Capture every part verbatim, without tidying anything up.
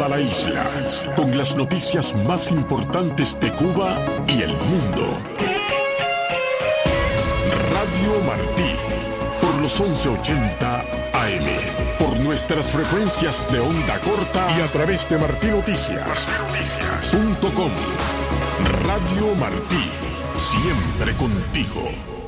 toda la isla, con las noticias más importantes de Cuba y el mundo. Radio Martí, por los once ochenta A M, por nuestras frecuencias de onda corta y a través de martinoticias punto com. Radio Martí, siempre contigo.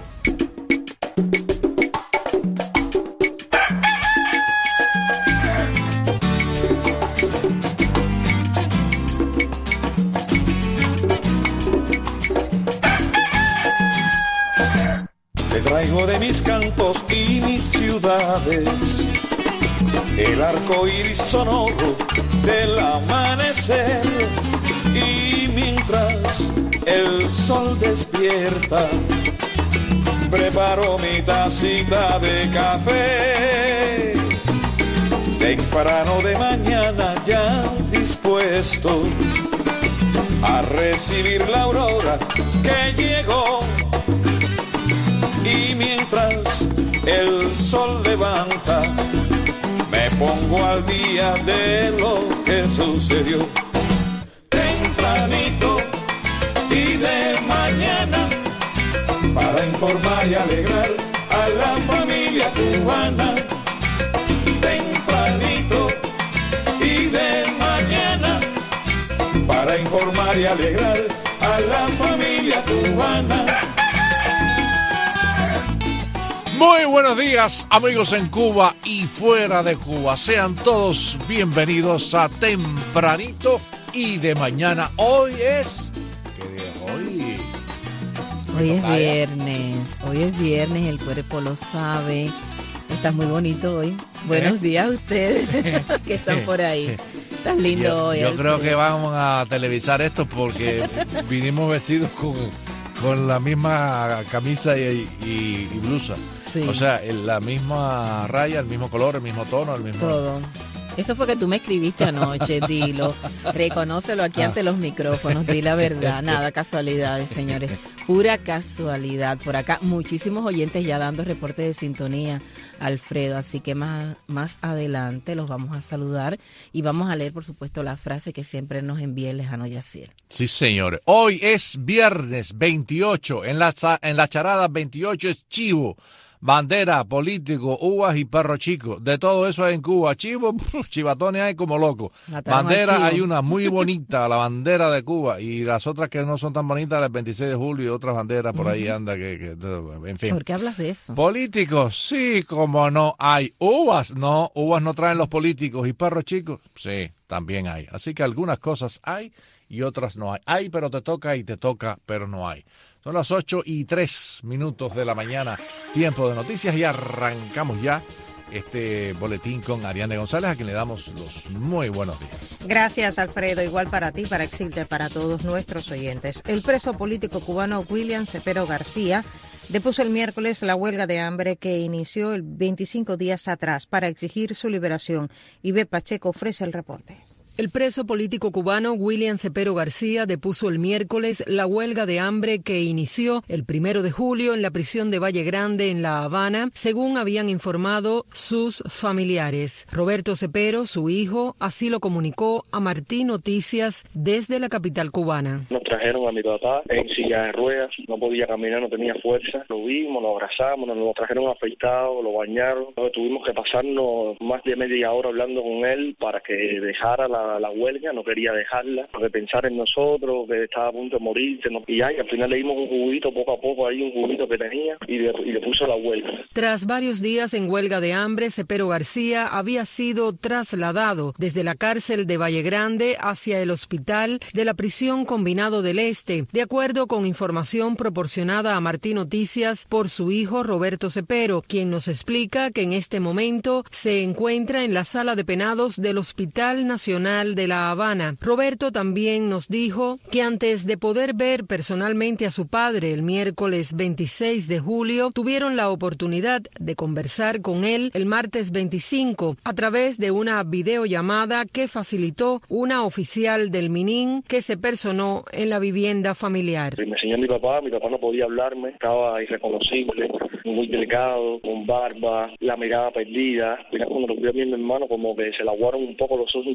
Traigo de mis cantos y mis ciudades el arco iris sonoro del amanecer, y mientras el sol despierta preparo mi tacita de café. Temprano de mañana ya dispuesto a recibir la aurora que llegó. Y mientras el sol levanta, me pongo al día de lo que sucedió. Tempranito y de mañana, para informar y alegrar a la familia cubana. Tempranito y de mañana, para informar y alegrar a la familia cubana. Muy buenos días, amigos en Cuba y fuera de Cuba. Sean todos bienvenidos a Tempranito y de mañana. Hoy es... ¿Qué día es hoy? Hoy es viernes. Hoy es viernes, el cuerpo lo sabe. Estás muy bonito hoy. Buenos ¿Eh? días a ustedes que están por ahí. Estás lindo yo, hoy. Yo Alfredo. creo que vamos a televisar esto porque vinimos vestidos con, con la misma camisa y, y, y blusa. Sí. O sea, la misma raya, el mismo color, el mismo tono, el mismo... Todo. Eso fue que tú me escribiste anoche, dilo. Reconócelo aquí ante los micrófonos, di la verdad. Nada, casualidades, señores. Pura casualidad. Por acá, muchísimos oyentes ya dando reporte de sintonía, Alfredo. Así que más, más adelante los vamos a saludar y vamos a leer, por supuesto, la frase que siempre nos envía el lejano Yacier. Sí, señores. Hoy es viernes veintiocho. En la, en la charada veintiocho es chivo. Bandera, político, uvas y perro chico. De todo eso hay en Cuba. Chivo, chivatones hay como locos. Bandera hay una muy bonita, la bandera de Cuba. Y las otras que no son tan bonitas, el veintiséis de julio y otras banderas por ahí uh-huh. anda. que, que En fin. ¿Por qué hablas de eso? Políticos, sí, como no hay. Uvas, no. Uvas no traen los políticos. ¿Y perros chicos? Sí, también hay. Así que algunas cosas hay y otras no hay. Hay, pero te toca y te toca, pero no hay. Son las ocho y tres minutos de la mañana, tiempo de noticias, y arrancamos ya este boletín con Ariane González, a quien le damos los muy buenos días. Gracias, Alfredo. Igual para ti, para Exilde, para todos nuestros oyentes. El preso político cubano William Cepero García depuso el miércoles la huelga de hambre que inició el veinticinco días atrás para exigir su liberación. Ibe Pacheco ofrece el reporte. El preso político cubano William Cepero García depuso el miércoles la huelga de hambre que inició el primero de julio en la prisión de Valle Grande en La Habana, según habían informado sus familiares. Roberto Cepero, su hijo, así lo comunicó a Martí Noticias desde la capital cubana. Nos trajeron a mi papá en silla de ruedas, no podía caminar, no tenía fuerza. Lo vimos, lo abrazamos, nos lo trajeron afeitado, lo bañaron. Luego tuvimos que pasarnos más de media hora hablando con él para que dejara la La, la huelga, no quería dejarla, porque pensar en nosotros, que estaba a punto de morirse, ¿no? Y ya, y al final le dimos un juguito poco a poco ahí, un juguito que tenía, y le, y le puso la huelga. Tras varios días en huelga de hambre, Cepero García había sido trasladado desde la cárcel de Valle Grande hacia el hospital de la prisión Combinado del Este, de acuerdo con información proporcionada a Martí Noticias por su hijo Roberto Cepero, quien nos explica que en este momento se encuentra en la sala de penados del Hospital Nacional de La Habana. Roberto también nos dijo que antes de poder ver personalmente a su padre el miércoles veintiséis de julio, tuvieron la oportunidad de conversar con él el martes veinticinco a través de una videollamada que facilitó una oficial del Minin que se personó en la vivienda familiar. Me enseñó mi papá, mi papá no podía hablarme, estaba irreconocible, muy delgado, con barba, la mirada perdida. Mira, cuando lo vio a mi hermano, como que se le aguaron un poco los ojos, intentó hablar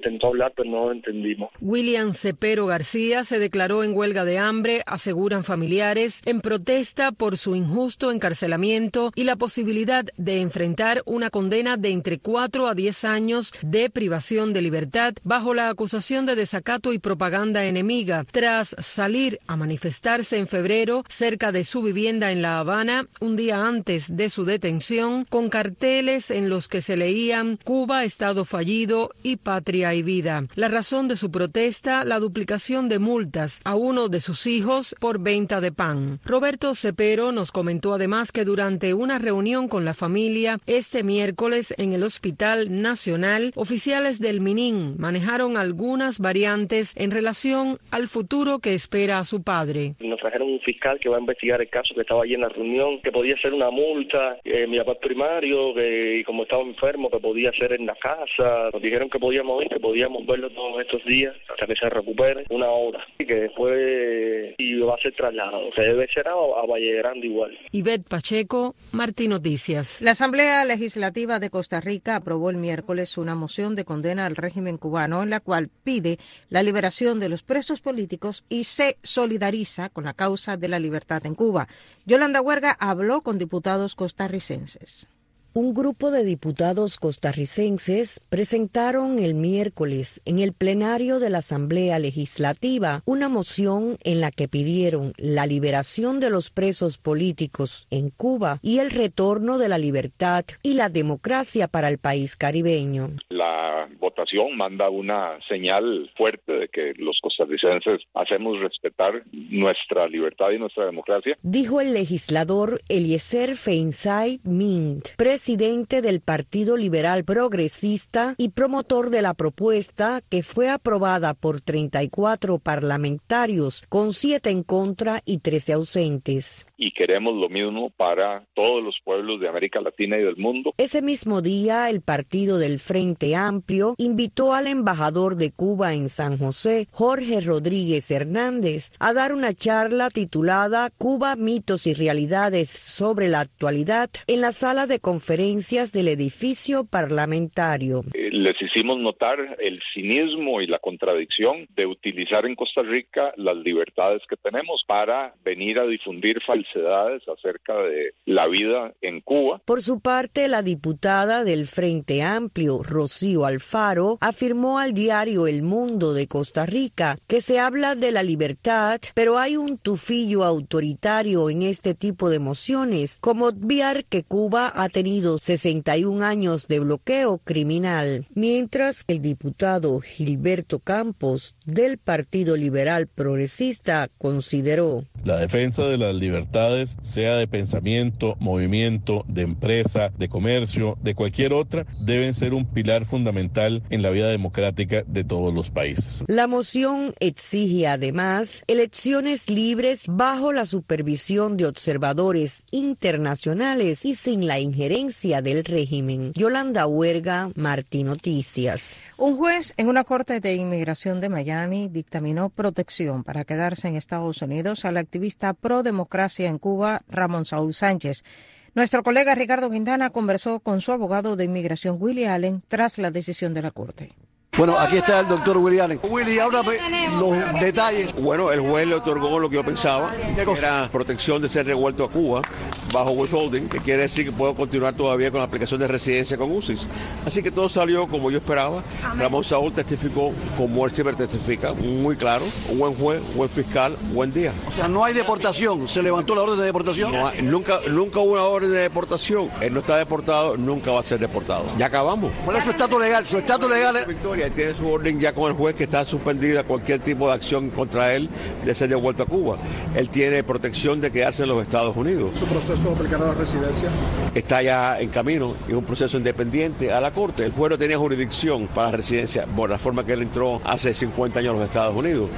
explicar, pero no lo entendimos. William Cepero García se declaró en huelga de hambre, aseguran familiares, en protesta por su injusto encarcelamiento y la posibilidad de enfrentar una condena de entre cuatro a diez años de privación de libertad bajo la acusación de desacato y propaganda enemiga, tras salir a manifestarse en febrero cerca de su vivienda en La Habana, un día antes de su detención, con carteles en los que se leían Cuba, Estado fallido y Patria y vida. La razón de su protesta, la duplicación de multas a uno de sus hijos por venta de pan. Roberto Cepero nos comentó además que durante una reunión con la familia este miércoles en el Hospital Nacional, oficiales del Minin manejaron algunas variantes en relación al futuro que espera a su padre. Nos trajeron un fiscal que va a investigar el caso, que estaba allí en la reunión, que podía ser una multa, eh, mi papá primario, que como estaba enfermo, que podía ser en la casa. Nos dijeron que podíamos ir, que podíamos verlo todos estos días hasta que se recupere una hora, y que después iba a ser trasladado, que debe ser a, a Valle Grande igual. Ivette Pacheco, Martín Noticias. La Asamblea Legislativa de Costa Rica aprobó el miércoles una moción de condena al régimen cubano en la cual pide la liberación de los presos políticos y se solidariza con la causa de la libertad en Cuba. Yolanda Huerga habló con diputados costarricenses. Un grupo de diputados costarricenses presentaron el miércoles en el plenario de la Asamblea Legislativa una moción en la que pidieron la liberación de los presos políticos en Cuba y el retorno de la libertad y la democracia para el país caribeño. La votación manda una señal fuerte de que los costarricenses hacemos respetar nuestra libertad y nuestra democracia, dijo el legislador Eliezer Feinsaid Mint, presidente del Partido Liberal Progresista y promotor de la propuesta que fue aprobada por treinta y cuatro parlamentarios, con siete en contra y trece ausentes. Y queremos lo mismo para todos los pueblos de América Latina y del mundo. Ese mismo día, el partido del Frente Amplio invitó al embajador de Cuba en San José, Jorge Rodríguez Hernández, a dar una charla titulada Cuba, mitos y realidades sobre la actualidad en la sala de conferencias del edificio parlamentario. Eh, les hicimos notar el cinismo y la contradicción de utilizar en Costa Rica las libertades que tenemos para venir a difundir falsedades acerca de la vida en Cuba. Por su parte, la diputada del Frente Amplio, Rocío Alfaro, afirmó al diario El Mundo de Costa Rica que se habla de la libertad, pero hay un tufillo autoritario en este tipo de mociones, como obviar que Cuba ha tenido sesenta y un años de bloqueo criminal, mientras el diputado Gilberto Campos del Partido Liberal Progresista consideró: la defensa de las libertades, sea de pensamiento, movimiento, de empresa, de comercio, de cualquier otra, deben ser un pilar fundamental en la vida democrática de todos los países. La moción exige además elecciones libres bajo la supervisión de observadores internacionales y sin la injerencia del régimen. Yolanda Huerga, Martín Noticias. Un juez en una corte de inmigración de Miami dictaminó protección para quedarse en Estados Unidos al activista pro democracia en Cuba, Ramón Saúl Sánchez. Nuestro colega Ricardo Quintana conversó con su abogado de inmigración, Willie Allen, tras la decisión de la corte. Bueno, aquí está el doctor Willie Allen. Willie, háblame los detalles. Bueno, el juez le otorgó lo que yo pensaba, que era protección de ser revuelto a Cuba bajo withholding, que quiere decir que puedo continuar todavía con la aplicación de residencia con U C I S. Así que todo salió como yo esperaba. Amén. Ramón Saúl testificó como él siempre testifica, muy claro, un buen juez, buen fiscal, buen día. O sea, no hay deportación, ¿se levantó la orden de deportación? No, nunca, nunca hubo una orden de deportación, él no está deportado, nunca va a ser deportado. Ya acabamos. ¿Cuál es su estatus legal? Su estatus legal es... Victoria, tiene su orden ya con el juez que está suspendida cualquier tipo de acción contra él de ser devuelto a Cuba. Él tiene protección de quedarse en los Estados Unidos. ¿Su proceso aplicado a la residencia? Está ya en camino, es un proceso independiente a la Corte. El juez no tenía jurisdicción para la residencia por la forma que él entró hace cincuenta años a los Estados Unidos.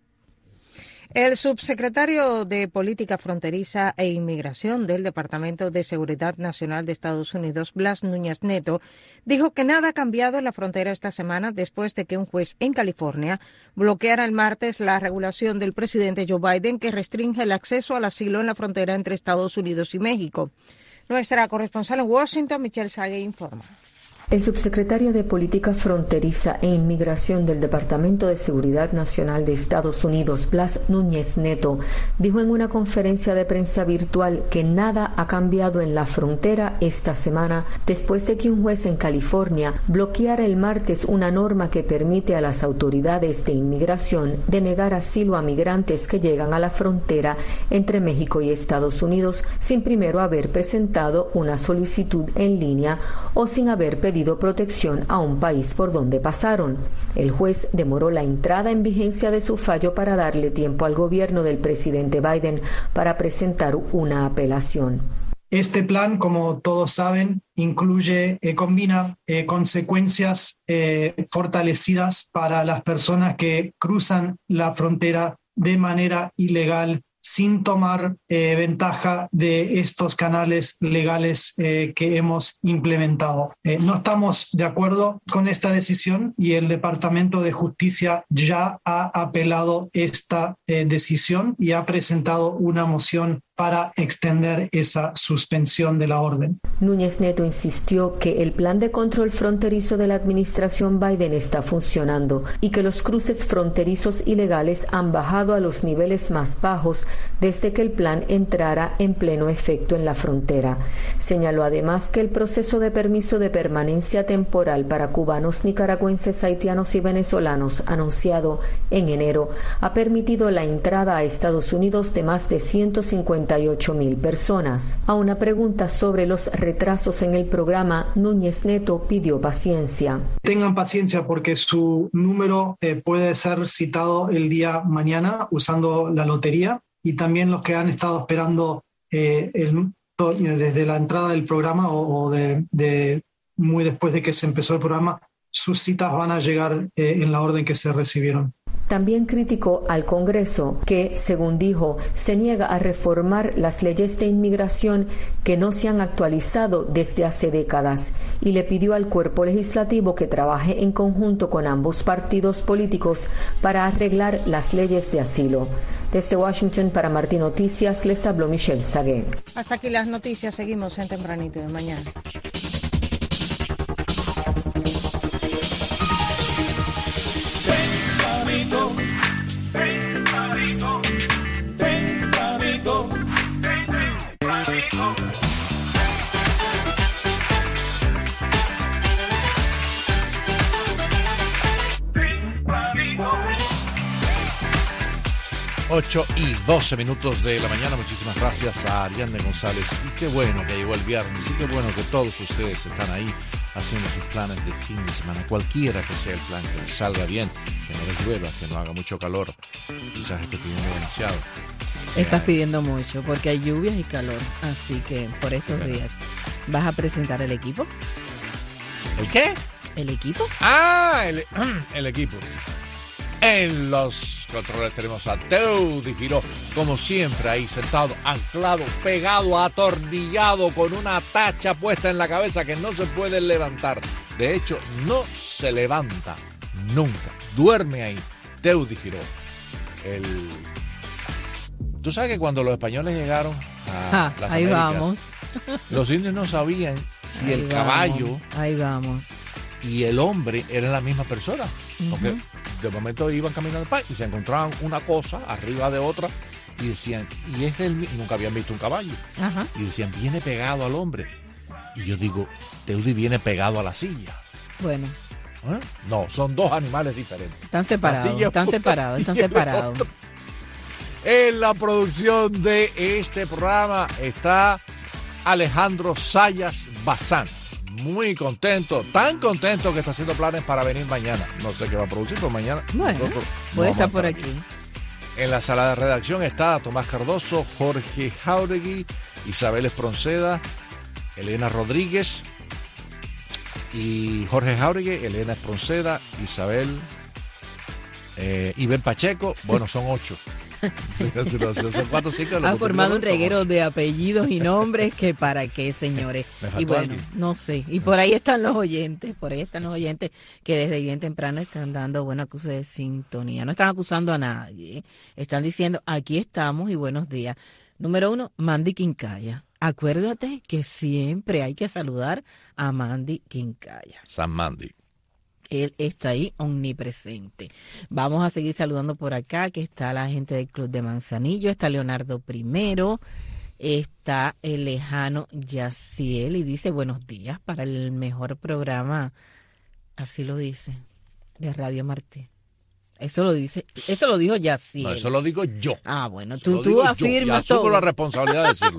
El subsecretario de Política Fronteriza e Inmigración del Departamento de Seguridad Nacional de Estados Unidos, Blas Núñez Neto, dijo que nada ha cambiado en la frontera esta semana después de que un juez en California bloqueara el martes la regulación del presidente Joe Biden que restringe el acceso al asilo en la frontera entre Estados Unidos y México. Nuestra corresponsal en Washington, Michelle Sague, informa. El subsecretario de Política Fronteriza e Inmigración del Departamento de Seguridad Nacional de Estados Unidos, Blas Núñez Neto, dijo en una conferencia de prensa virtual que nada ha cambiado en la frontera esta semana después de que un juez en California bloqueara el martes una norma que permite a las autoridades de inmigración denegar asilo a migrantes que llegan a la frontera entre México y Estados Unidos sin primero haber presentado una solicitud en línea o sin haber pedido protección a un país por donde pasaron. El juez demoró la entrada en vigencia de su fallo para darle tiempo al gobierno del presidente Biden para presentar una apelación. Este plan, como todos saben, incluye, eh, combina eh, consecuencias eh, fortalecidas para las personas que cruzan la frontera de manera ilegal sin tomar eh, ventaja de estos canales legales eh, que hemos implementado. Eh, no estamos de acuerdo con esta decisión y el Departamento de Justicia ya ha apelado esta eh, decisión y ha presentado una moción para extender esa suspensión de la orden. Núñez Neto insistió que el plan de control fronterizo de la administración Biden está funcionando y que los cruces fronterizos ilegales han bajado a los niveles más bajos desde que el plan entrara en pleno efecto en la frontera. Señaló además que el proceso de permiso de permanencia temporal para cubanos, nicaragüenses, haitianos y venezolanos anunciado en enero ha permitido la entrada a Estados Unidos de más de ciento cincuenta y ocho mil personas. A una pregunta sobre los retrasos en el programa, Núñez Neto pidió paciencia. Tengan paciencia porque su número eh, puede ser citado el día mañana usando la lotería, y también los que han estado esperando eh, el, desde la entrada del programa o, o de, de muy después de que se empezó el programa, sus citas van a llegar eh, en la orden que se recibieron. También criticó al Congreso que, según dijo, se niega a reformar las leyes de inmigración que no se han actualizado desde hace décadas y le pidió al cuerpo legislativo que trabaje en conjunto con ambos partidos políticos para arreglar las leyes de asilo. Desde Washington para Martín Noticias les habló Michelle Sagué. Hasta aquí las noticias, seguimos en Tempranito de Mañana. Tempranito, tempranito, tempranito, tempranito. ocho y doce minutos de la mañana. Muchísimas gracias a Ariane González. Y qué bueno que llegó el viernes. Y qué bueno que todos ustedes están ahí haciendo sus planes de fin de semana. Cualquiera que sea el plan, que les salga bien, que no les llueva, que no haga mucho calor. Quizás esté pidiendo demasiado. Estás pidiendo mucho porque hay lluvias y calor. Así que por estos bueno. días, ¿vas a presentar el equipo? ¿El qué? ¿El equipo? Ah, el, el equipo. En los controles tenemos a Teudy Giró, como siempre, ahí sentado, anclado, pegado, atornillado, con una tacha puesta en la cabeza que no se puede levantar. De hecho, no se levanta nunca. Duerme ahí. Teudy Giró. El... Tú sabes que cuando los españoles llegaron a ah, las ahí Américas, vamos. Los indios no sabían si ahí el vamos, caballo ahí vamos. y el hombre eran la misma persona. Uh-huh. Porque de momento iban caminando y se encontraban una cosa arriba de otra y decían, y es del mismo, nunca habían visto un caballo. Uh-huh. Y decían, viene pegado al hombre. Y yo digo, Teudy viene pegado a la silla. Bueno. ¿Eh? No, son dos animales diferentes. Están separados, están separados, están separados. En la producción de este programa está Alejandro Sayas Bazán. Muy contento, tan contento que está haciendo planes para venir mañana. No sé qué va a producir, pero mañana. Bueno, puede estar por aquí. aquí. En la sala de redacción está Tomás Cardoso, Jorge Jauregui, Isabel Espronceda, Elena Rodríguez y Jorge Jauregui, Elena Espronceda, Isabel eh, y Ben Pacheco. Bueno, son ocho. Sí, son cuatro, cinco, han formado un reguero de apellidos y nombres que para qué, señores. Y bueno, alguien. no sé. Y por ahí están los oyentes, por ahí están los oyentes que desde bien temprano están dando buena acusa de sintonía. No están acusando a nadie. Están diciendo, aquí estamos y buenos días. Número uno, Mandy Quincaya. acuérdate que siempre hay que saludar a Mandy Quincaya. San Mandy. Él está ahí omnipresente. Vamos a seguir saludando por acá, que está la gente del Club de Manzanillo, está Leonardo Primero, está el lejano Yaciel y dice buenos días para el mejor programa, así lo dice, de Radio Martí. Eso lo dice, eso lo dijo Yaciel. No, eso lo digo yo. Ah, bueno, eso tú, tú afirmas todo. Asumo la responsabilidad de decirlo.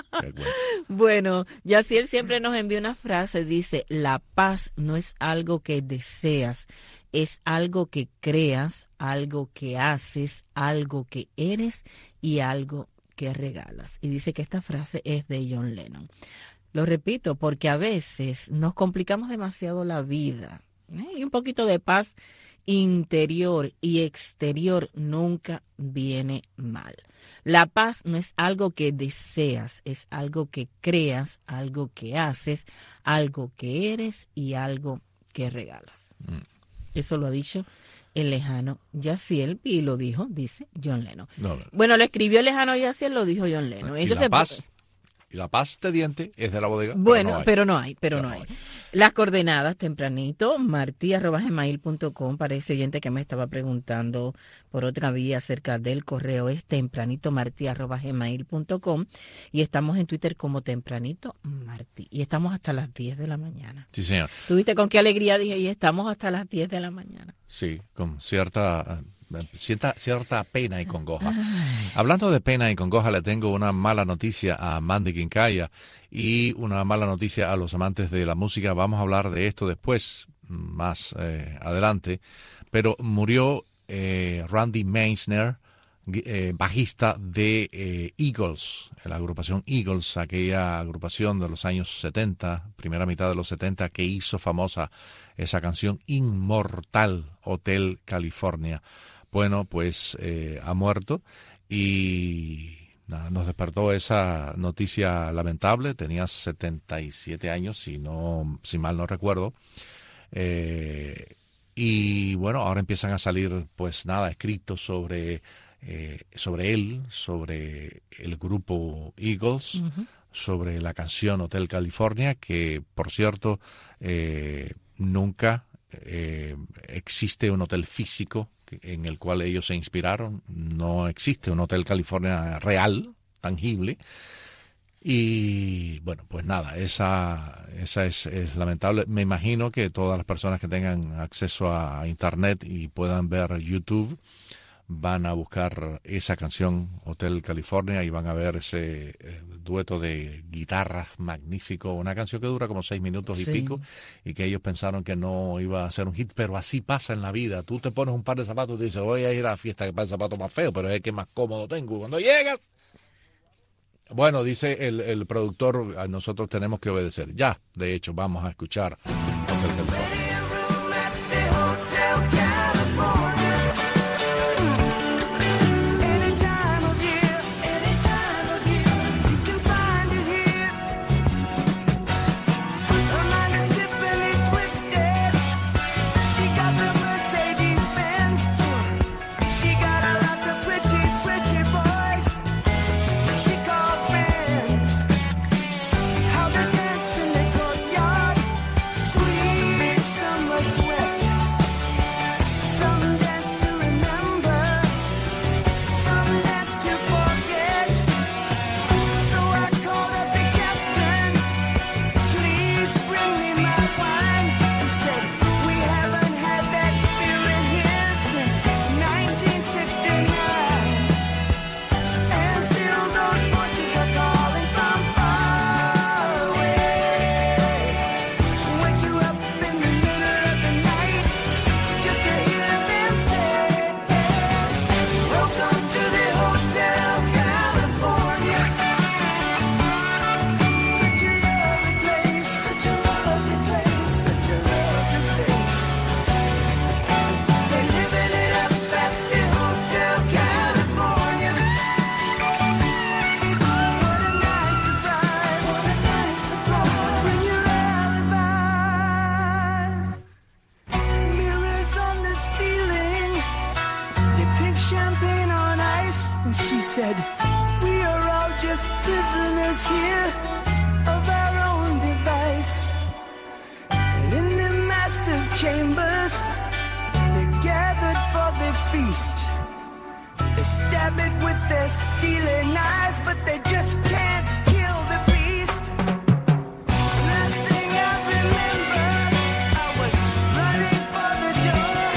Bueno, Yaciel siempre nos envía una frase, dice, la paz no es algo que deseas, es algo que creas, algo que haces, algo que eres y algo que regalas. Y dice que esta frase es de John Lennon. Lo repito porque a veces nos complicamos demasiado la vida, ¿eh? Y un poquito de paz interior y exterior nunca viene mal. La paz no es algo que deseas, es algo que creas, algo que haces, algo que eres y algo que regalas. Mm. Eso lo ha dicho el lejano Yaciel y lo dijo, dice John Lennon. No, no. Bueno, lo escribió el lejano Yaciel, lo dijo John Lennon. ¿Y Entonces, la paz? Y la pasta de diente es de la bodega. Bueno, pero no hay, pero no hay. Pero no hay. Las coordenadas tempranito, martí arroba gmail punto com, para ese oyente que me estaba preguntando por otra vía acerca del correo, es tempranito martí arroba gmail punto com, y estamos en Twitter como tempranito martí. Y estamos hasta las diez de la mañana. Sí, señor. ¿Tuviste con qué alegría dije? Y estamos hasta las diez de la mañana. Sí, con cierta... Cierta, cierta pena y congoja. Ay. Hablando de pena y congoja, le tengo una mala noticia a Mandy Quincaya y una mala noticia a los amantes de la música. Vamos a hablar de esto después, más eh, adelante. Pero murió eh, Randy Meisner, eh, bajista de eh, Eagles, la agrupación Eagles, aquella agrupación de los años setenta, primera mitad de los setenta, que hizo famosa esa canción inmortal, Hotel California. Bueno, pues eh, ha muerto y nada, nos despertó esa noticia lamentable. Tenía setenta y siete años, si no, si mal no recuerdo. Eh, y bueno, ahora empiezan a salir, pues nada, escritos sobre, eh, sobre él, sobre el grupo Eagles, uh-huh. sobre la canción Hotel California, que por cierto, eh, nunca eh, existe un hotel físico en el cual ellos se inspiraron. No existe un Hotel California real, tangible. Y bueno, pues nada, esa, esa es, es lamentable. Me imagino que todas las personas que tengan acceso a Internet y puedan ver YouTube van a buscar esa canción Hotel California y van a ver ese eh, dueto de guitarras magnífico, una canción que dura como seis minutos y sí. pico, y que ellos pensaron que no iba a ser un hit, pero así pasa en la vida. Tú te pones un par de zapatos y dices, voy a ir a la fiesta que para el zapato más feo, pero es el que más cómodo tengo. Cuando llegas, bueno, dice el, el productor, a nosotros tenemos que obedecer. Ya, de hecho, vamos a escuchar Hotel California. She said, we are all just prisoners here lovers, they're gathered for their feast. They stab it with their steely knives, but they just can't kill the beast. Last thing I remember, I was running for the door.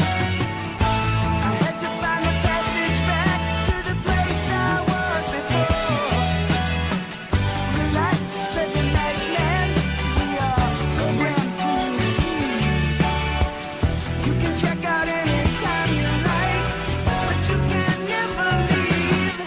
I had to find the passage back to the place I was before. Relax, said the nightman, we are programmed to receive. You can check out anytime you like, but you can never leave.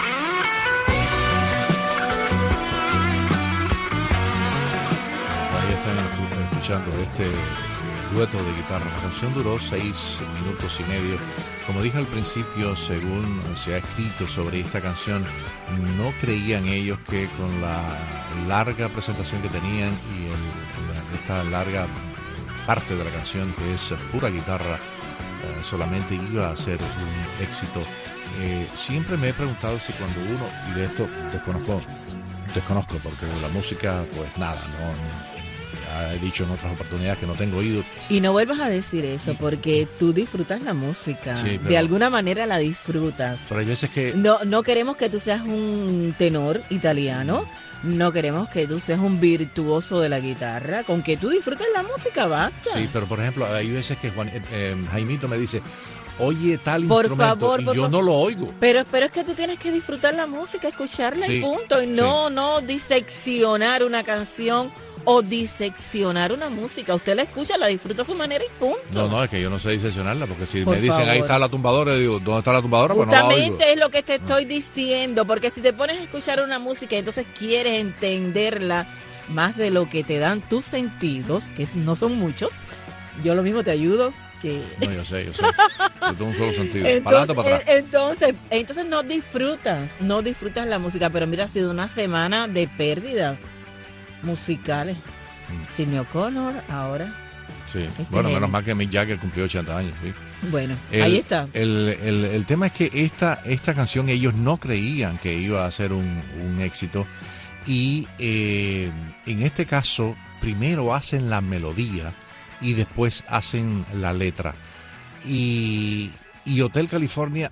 Ahí están escuchando este eh, dueto de guitarra. La canción duró seis minutos y medio. Como dije al principio, según se ha escrito sobre esta canción, no creían ellos que con la larga presentación que tenían y el, esta larga parte de la canción, que es pura guitarra, eh, solamente iba a ser un éxito. Eh, siempre me he preguntado si cuando uno, y de esto desconozco, desconozco porque la música, pues nada, no. Ya he dicho en otras oportunidades que no tengo oído. Y no vuelvas a decir eso, porque tú disfrutas la música. Sí, pero, de alguna manera la disfrutas. Pero hay veces que... No, no queremos que tú seas un tenor italiano. No queremos que tú seas un virtuoso de la guitarra. Con que tú disfrutes la música, basta. Sí, pero por ejemplo, hay veces que Juan, eh, eh, Jaimito me dice, oye tal por instrumento, favor, y por yo favor. no lo oigo. Pero, pero es que tú tienes que disfrutar la música, escucharla Sí, y punto. Y no, sí. no diseccionar una canción o diseccionar una música. Usted la escucha, la disfruta a su manera y punto. No, no, es que yo no sé diseccionarla, porque si Por me dicen, favor. ahí está la tumbadora, yo digo, ¿dónde está la tumbadora? Pues no la oigo. Justamente es lo que te estoy diciendo, porque si te pones a escuchar una música y entonces quieres entenderla más de lo que te dan tus sentidos, que no son muchos, yo lo mismo te ayudo. Que... No, yo sé, yo sé. Yo tengo un solo sentido. Entonces, para adelante o para atrás. entonces, entonces no disfrutas, no disfrutas la música, pero mira, ha sido una semana de pérdidas musicales. Mm. Sidney O'Connor, ahora. Sí, Este bueno, es menos el- mal que Mick Jagger cumplió ochenta años. ¿Sí? Bueno, El- ahí está. El, el, el tema es que esta, esta canción ellos no creían que iba a ser un, un éxito y eh, en este caso primero hacen la melodía y después hacen la letra. Y, y Hotel California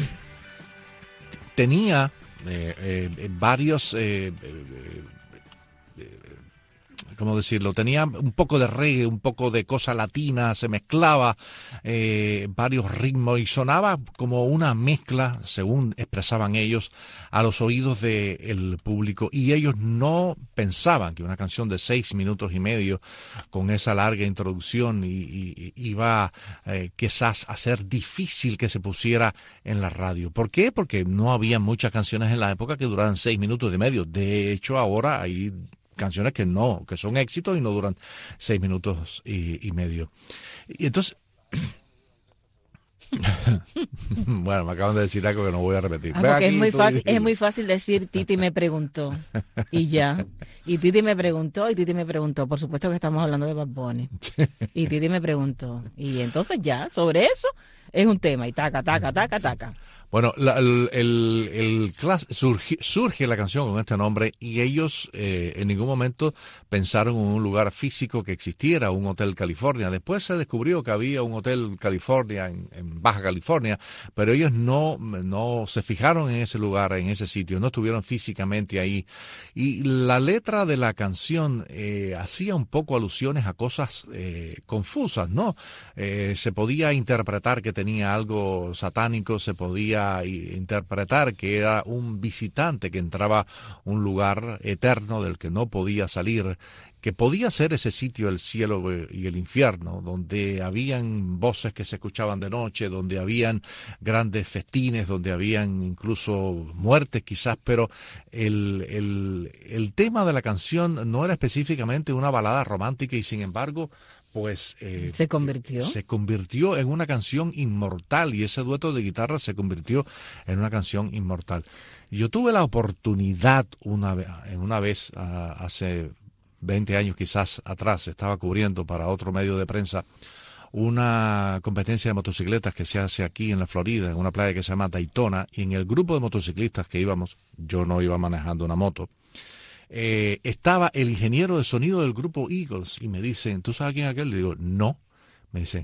tenía eh, eh, varios... Eh, eh, ¿cómo decirlo? Tenía un poco de reggae, un poco de cosa latina, se mezclaba eh, varios ritmos y sonaba como una mezcla, según expresaban ellos, a los oídos del público. Y ellos no pensaban que una canción de seis minutos y medio, con esa larga introducción, y, y, iba eh, quizás a ser difícil que se pusiera en la radio. ¿Por qué? Porque no había muchas canciones en la época que duraran seis minutos y medio. De hecho, ahora hay canciones que no, que son éxitos y no duran seis minutos y, y medio. Y entonces, bueno, me acaban de decir algo que no voy a repetir. Ah, Ven porque aquí, es muy tú fácil, y- es muy fácil decir Titi me preguntó y ya. Y Titi me preguntó y Titi me preguntó. Por supuesto que estamos hablando de Bad Bunny. Y Titi me preguntó. Y entonces ya, sobre eso es un tema. Y taca, taca, taca, taca. Bueno, la- el, el, el clas- surgi- surge la canción con este nombre y ellos eh, en ningún momento pensaron en un lugar físico que existiera, un Hotel California. Después se descubrió que había un Hotel California en, en Baja California, pero ellos no, no se fijaron en ese lugar, en ese sitio, no estuvieron físicamente ahí. Y la letra de la canción eh, hacía un poco alusiones a cosas eh, confusas, ¿no? Eh, se podía interpretar que tenía algo satánico, se podía i- interpretar que era un visitante que entraba a un lugar eterno del que no podía salir, que podía ser ese sitio, el cielo y el infierno, donde habían voces que se escuchaban de noche, donde habían grandes festines, donde habían incluso muertes quizás, pero el, el, el tema de la canción no era específicamente una balada romántica y sin embargo pues eh, Se convirtió. se convirtió en una canción inmortal y ese dueto de guitarra se convirtió en una canción inmortal. Yo tuve la oportunidad una, ve- en una vez ah, hace veinte años quizás atrás, estaba cubriendo para otro medio de prensa una competencia de motocicletas que se hace aquí en la Florida, en una playa que se llama Daytona, y en el grupo de motociclistas que íbamos, yo no iba manejando una moto, eh, estaba el ingeniero de sonido del grupo Eagles y me dicen, ¿tú sabes quién es aquel? Le digo, no. Me dicen,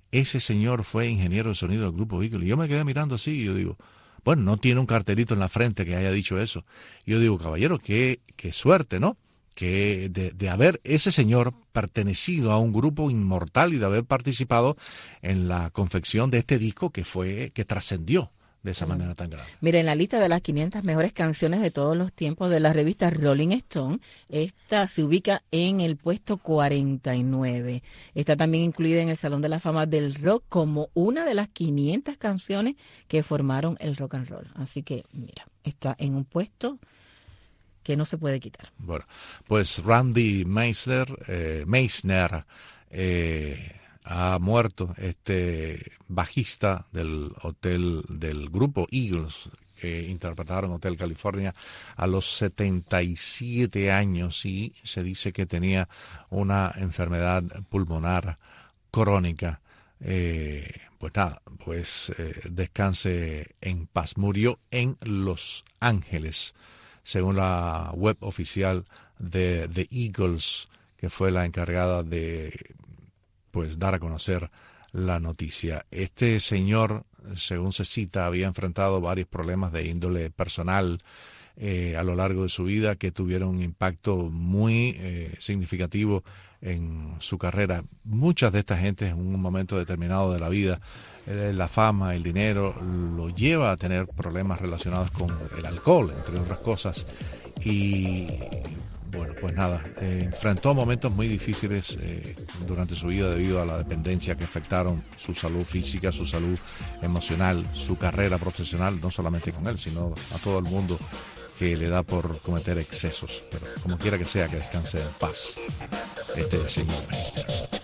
ese señor fue ingeniero de sonido del grupo Eagle. Y yo me quedé mirando así y yo digo, bueno, no tiene un cartelito en la frente que haya dicho eso. Y yo digo, caballero, qué, qué suerte, ¿no? Que de, de haber ese señor pertenecido a un grupo inmortal y de haber participado en la confección de este disco que fue, que trascendió de esa manera tan grande. Mira, en la lista de las quinientas mejores canciones de todos los tiempos de la revista Rolling Stone, esta se ubica en el puesto cuarenta y nueve. Está también incluida en el Salón de la Fama del Rock como una de las quinientas canciones que formaron el rock and roll. Así que, mira, está en un puesto que no se puede quitar. Bueno, pues Randy Meisner, eh, Meisner eh, ha muerto, este bajista del hotel del grupo Eagles que interpretaron Hotel California a los setenta y siete años, y se dice que tenía una enfermedad pulmonar crónica. Eh, pues nada, pues eh, descanse en paz. Murió en Los Ángeles, según la web oficial de The Eagles, que fue la encargada de pues dar a conocer la noticia. Este señor, según se cita, había enfrentado varios problemas de índole personal eh, a lo largo de su vida que tuvieron un impacto muy eh, significativo en su carrera. Muchas de esta gente en un momento determinado de la vida, eh, la fama, el dinero, lo lleva a tener problemas relacionados con el alcohol, entre otras cosas. Y bueno, pues nada, eh, enfrentó momentos muy difíciles eh, durante su vida debido a la dependencia que afectaron su salud física, su salud emocional, su carrera profesional, no solamente con él, sino a todo el mundo que le da por cometer excesos. Pero como quiera que sea, que descanse en paz este señor Meisner.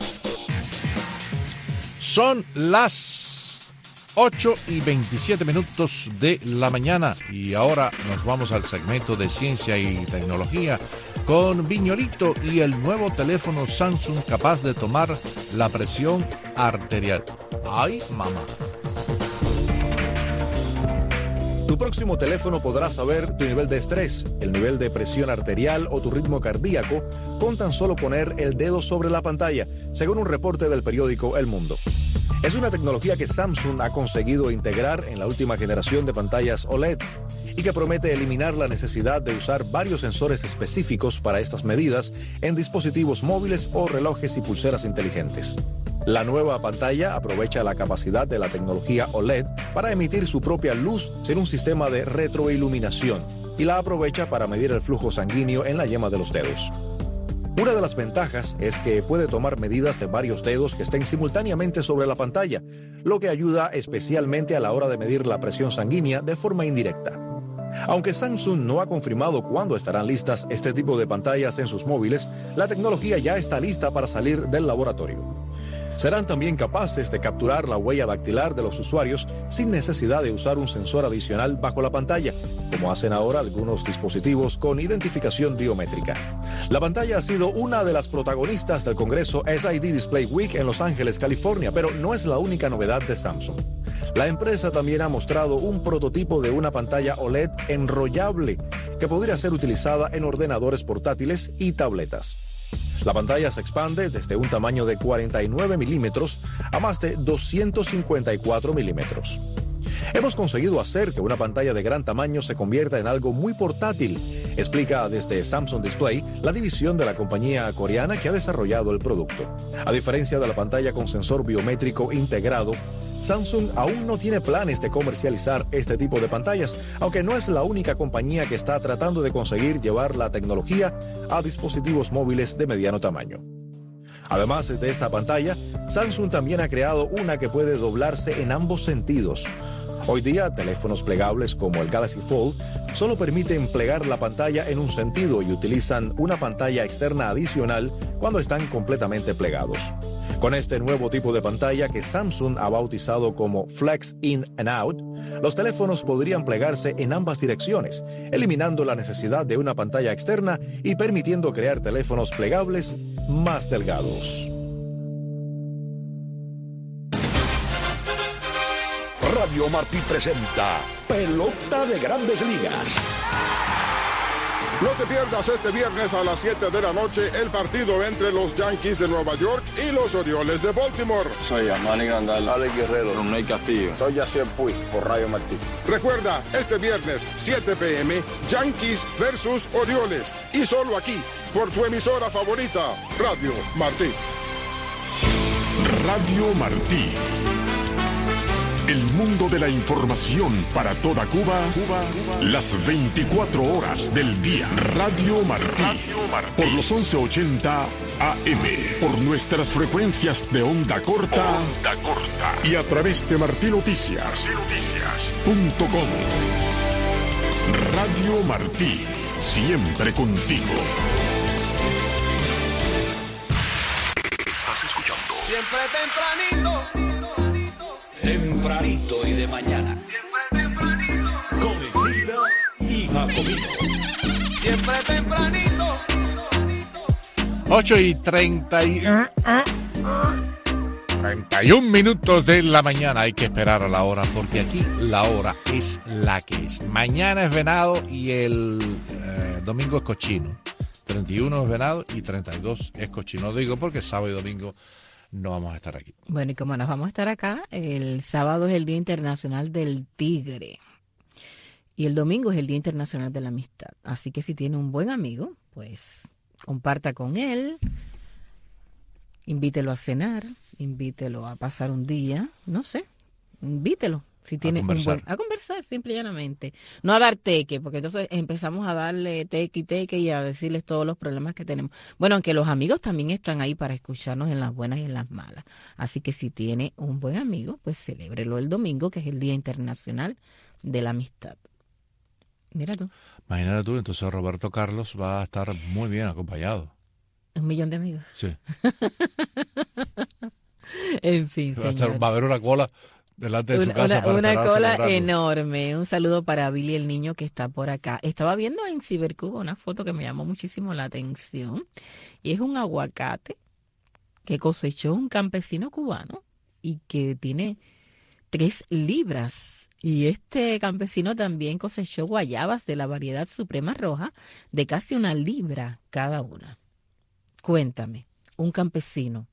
Son las ocho y veintisiete minutos de la mañana y ahora nos vamos al segmento de ciencia y tecnología con Viñolito y el nuevo teléfono Samsung capaz de tomar la presión arterial. ¡Ay, mamá! Tu próximo teléfono podrá saber tu nivel de estrés, el nivel de presión arterial o tu ritmo cardíaco con tan solo poner el dedo sobre la pantalla, según un reporte del periódico El Mundo. Es una tecnología que Samsung ha conseguido integrar en la última generación de pantallas O L E D y que promete eliminar la necesidad de usar varios sensores específicos para estas medidas en dispositivos móviles o relojes y pulseras inteligentes. La nueva pantalla aprovecha la capacidad de la tecnología O L E D para emitir su propia luz sin un sistema de retroiluminación y la aprovecha para medir el flujo sanguíneo en la yema de los dedos. Una de las ventajas es que puede tomar medidas de varios dedos que estén simultáneamente sobre la pantalla, lo que ayuda especialmente a la hora de medir la presión sanguínea de forma indirecta. Aunque Samsung no ha confirmado cuándo estarán listas este tipo de pantallas en sus móviles, la tecnología ya está lista para salir del laboratorio. Serán también capaces de capturar la huella dactilar de los usuarios sin necesidad de usar un sensor adicional bajo la pantalla, como hacen ahora algunos dispositivos con identificación biométrica. La pantalla ha sido una de las protagonistas del Congreso S I D Display Week en Los Ángeles, California, pero no es la única novedad de Samsung. La empresa también ha mostrado un prototipo de una pantalla O L E D enrollable que podría ser utilizada en ordenadores portátiles y tabletas. La pantalla se expande desde un tamaño de cuarenta y nueve milímetros a más de doscientos cincuenta y cuatro milímetros. Hemos conseguido hacer que una pantalla de gran tamaño se convierta en algo muy portátil, explica desde Samsung Display la división de la compañía coreana que ha desarrollado el producto. A diferencia de la pantalla con sensor biométrico integrado, Samsung aún no tiene planes de comercializar este tipo de pantallas, aunque no es la única compañía que está tratando de conseguir llevar la tecnología a dispositivos móviles de mediano tamaño. Además de esta pantalla, Samsung también ha creado una que puede doblarse en ambos sentidos. Hoy día, teléfonos plegables como el Galaxy Fold solo permiten plegar la pantalla en un sentido y utilizan una pantalla externa adicional cuando están completamente plegados. Con este nuevo tipo de pantalla que Samsung ha bautizado como Flex In and Out, los teléfonos podrían plegarse en ambas direcciones, eliminando la necesidad de una pantalla externa y permitiendo crear teléfonos plegables más delgados. Radio Martí presenta Pelota de Grandes Ligas. No te pierdas este viernes a las siete de la noche el partido entre los Yankees de Nueva York y los Orioles de Baltimore. Soy Amani Grandal, Alex Guerrero, Roney Castillo. Soy Yacier Puig, por Radio Martí. Recuerda, este viernes, siete p m, Yankees versus Orioles. Y solo aquí, por tu emisora favorita, Radio Martí. Radio Martí. El mundo de la información para toda Cuba, Cuba, las veinticuatro horas del día. Radio Martí, Radio Martí. Por los once ochenta A M, por nuestras frecuencias de onda corta, onda corta. Y a través de Martí Noticias, Noticias punto com. Radio Martí, siempre contigo. Estás escuchando. Siempre tempranito. Tempranito y de mañana. Con Isidra y Jacobino. Siempre tempranito. ocho y treinta y... treinta y un minutos de la mañana. Hay que esperar a la hora porque aquí la hora es la que es. Mañana es venado y el eh, domingo es cochino. treinta y uno es venado y treinta y dos es cochino. Digo porque sábado y domingo no vamos a estar aquí. Bueno, y como nos vamos a estar acá, el sábado es el Día Internacional del Tigre y el domingo es el Día Internacional de la Amistad. Así que si tiene un buen amigo, pues comparta con él, invítelo a cenar, invítelo a pasar un día, no sé, invítelo. Si tiene un buen, a conversar, simple y llanamente. No a dar teque, porque entonces empezamos a darle teque y teque y a decirles todos los problemas que tenemos. Bueno, aunque los amigos también están ahí para escucharnos en las buenas y en las malas. Así que si tiene un buen amigo, pues celébrelo el domingo, que es el Día Internacional de la Amistad. Mira tú. Imagínate tú, entonces Roberto Carlos va a estar muy bien acompañado. Un millón de amigos. Sí. En fin, va a, estar, señor. va a haber una cola delante de su Una, casa. una, para una cola celebrarlo. enorme. Un saludo para Billy el niño que está por acá. Estaba viendo en Cibercuba una foto que me llamó muchísimo la atención y es un aguacate que cosechó un campesino cubano y que tiene tres libras. Y este campesino también cosechó guayabas de la variedad Suprema Roja de casi una libra cada una. Cuéntame, un campesino,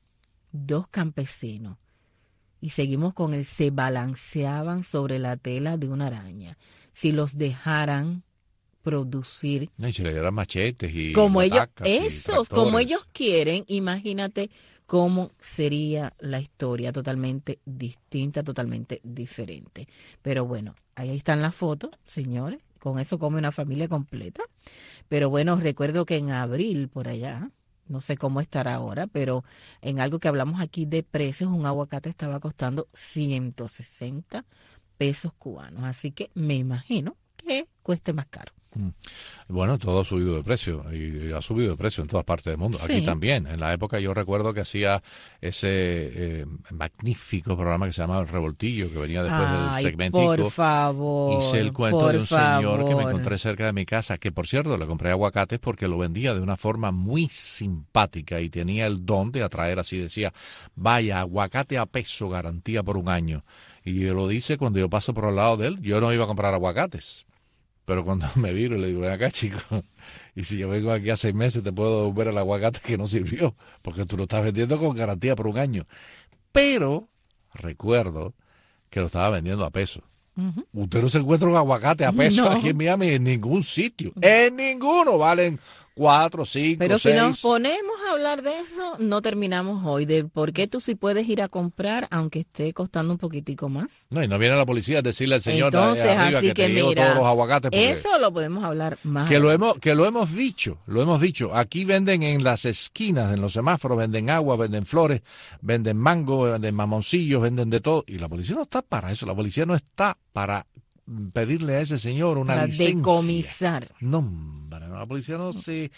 dos campesinos. Y seguimos con el se balanceaban sobre la tela de una araña. Si los dejaran producir Y si le dieran machetes y como ellos, matacas y esos, tractores. como ellos quieren, imagínate cómo sería la historia totalmente distinta, totalmente diferente. Pero bueno, ahí están las fotos, señores. Con eso come una familia completa. Pero bueno, recuerdo que en abril por allá, no sé cómo estará ahora, pero en algo que hablamos aquí de precios, un aguacate estaba costando ciento sesenta pesos cubanos. Así que me imagino que cueste más caro. Bueno, todo ha subido de precio y ha subido de precio en todas partes del mundo. Sí. Aquí también. En la época yo recuerdo que hacía ese eh, magnífico programa que se llamaba El Revoltillo, que venía después Ay, del segmentico. por favor, Hice el cuento por de un señor que me favor. encontré cerca de mi casa, que por cierto le compré aguacates porque lo vendía de una forma muy simpática y tenía el don de atraer así. Decía, vaya, aguacate a peso, garantía por un año. Y yo lo dice cuando yo paso por al lado de él, yo no iba a comprar aguacates. Pero cuando me viro le digo, ven acá, chico, y si yo vengo aquí a seis meses te puedo devolver el aguacate que no sirvió, porque tú lo estás vendiendo con garantía por un año. Pero recuerdo que lo estaba vendiendo a peso. Uh-huh. Usted no se encuentra un aguacate a peso No. aquí en Miami en ningún sitio. En ninguno valen cuatro, cinco, Pero seis. si nos ponemos a hablar de eso, no terminamos hoy. De por qué tú sí puedes ir a comprar, aunque esté costando un poquitico más. No, y no viene la policía a decirle al señor Entonces, de arriba así que, que, te llevo mira, todos los aguacates. Porque... eso lo podemos hablar más. Que lo hemos, que lo hemos dicho, lo hemos dicho. Aquí venden en las esquinas, en los semáforos, venden agua, venden flores, venden mango, venden mamoncillos, venden de todo. Y la policía no está para eso. La policía no está para pedirle a ese señor una Para licencia. decomisar. No, hombre, no, la policía no se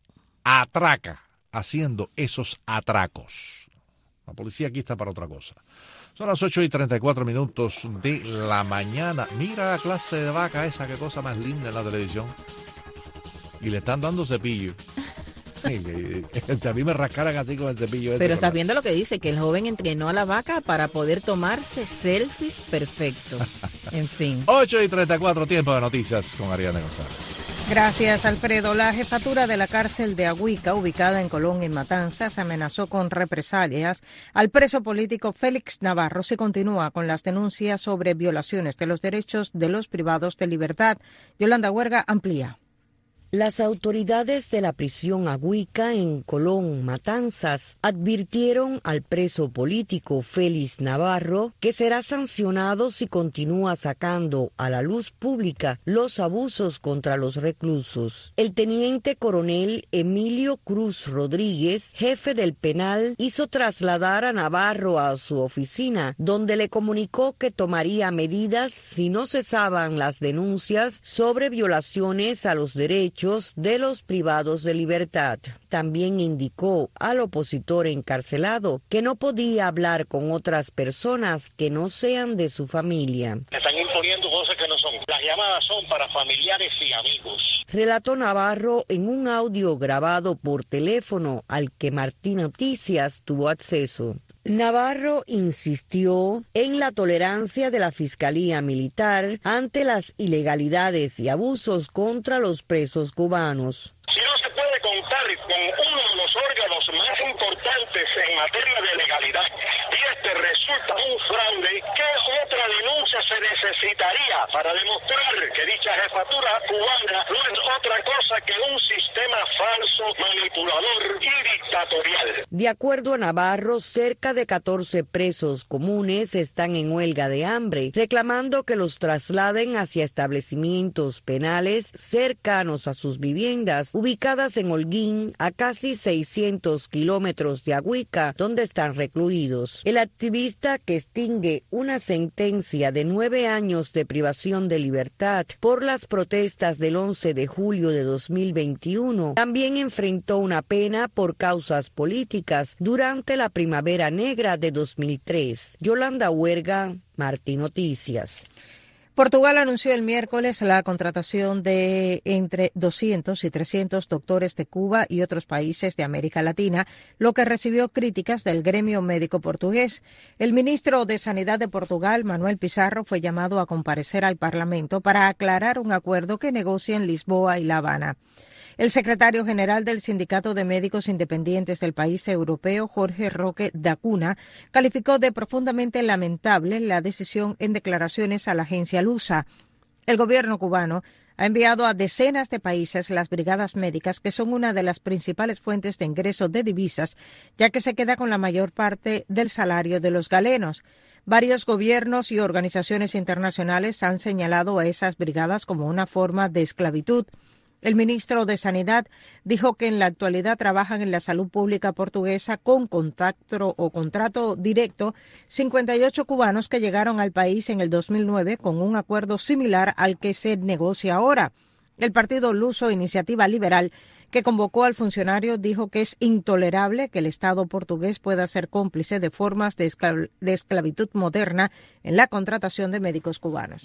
atraca haciendo esos atracos. La policía aquí está para otra cosa. Son las ocho y treinta y cuatro minutos de la mañana. Mira la clase de vaca esa, qué cosa más linda en la televisión. Y le están dando cepillo. A mí me rascaran así con el cepillo. Pero estás viendo lo que dice, que el joven entrenó a la vaca para poder tomarse selfies perfectos. En fin. ocho y treinta y cuatro, tiempo de noticias con Ariana González. Gracias, Alfredo. La jefatura de la cárcel de Agüica, ubicada en Colón, en Matanzas, amenazó con represalias al preso político Félix Navarro si continúa con las denuncias sobre violaciones de los derechos de los privados de libertad. Yolanda Huerga amplía. Las autoridades de la prisión Agüica en Colón, Matanzas, advirtieron al preso político Félix Navarro que será sancionado si continúa sacando a la luz pública los abusos contra los reclusos. El teniente coronel Emilio Cruz Rodríguez, jefe del penal, hizo trasladar a Navarro a su oficina, donde le comunicó que tomaría medidas si no cesaban las denuncias sobre violaciones a los derechos de los privados de libertad. También indicó al opositor encarcelado que no podía hablar con otras personas que no sean de su familia. Están imponiendo cosas que no son. Las llamadas son para familiares y amigos. Relató Navarro en un audio grabado por teléfono al que Martín Noticias tuvo acceso. Navarro insistió en la tolerancia de la Fiscalía Militar ante las ilegalidades y abusos contra los presos cubanos. Si no se puede contar con uno de los órganos más importantes en materia de legalidad y este resulta un fraude, ¿qué otra denuncia se necesitaría para demostrar que dicha jefatura cubana no es otra cosa que un sistema falso, manipulador y dictatorial? De acuerdo a Navarro, cerca de catorce presos comunes están en huelga de hambre, reclamando que los trasladen hacia establecimientos penales cercanos a sus viviendas, ubicadas en Holguín, a casi seiscientos kilómetros de Agüica, donde están recluidos. El activista que extingue una sentencia de nueve años de privación de libertad por las protestas del once de julio de dos mil veintiuno también enfrentó una pena por causas políticas durante la Primavera Negra de dos mil tres. Yolanda Huerga, Martín Noticias. Portugal anunció el miércoles la contratación de entre doscientos y trescientos doctores de Cuba y otros países de América Latina, lo que recibió críticas del gremio médico portugués. El ministro de Sanidad de Portugal, Manuel Pizarro, fue llamado a comparecer al Parlamento para aclarar un acuerdo que negocian Lisboa y La Habana. El secretario general del Sindicato de Médicos Independientes del país europeo, Jorge Roque da Cunha, calificó de profundamente lamentable la decisión en declaraciones a la agencia Lusa. El gobierno cubano ha enviado a decenas de países las brigadas médicas, que son una de las principales fuentes de ingreso de divisas, ya que se queda con la mayor parte del salario de los galenos. Varios gobiernos y organizaciones internacionales han señalado a esas brigadas como una forma de esclavitud. El ministro de Sanidad dijo que en la actualidad trabajan en la salud pública portuguesa con contacto o contrato directo cincuenta y ocho cubanos que llegaron al país en el dos mil nueve con un acuerdo similar al que se negocia ahora. El partido luso Iniciativa Liberal, que convocó al funcionario, dijo que es intolerable que el Estado portugués pueda ser cómplice de formas de, esclav- de esclavitud moderna en la contratación de médicos cubanos.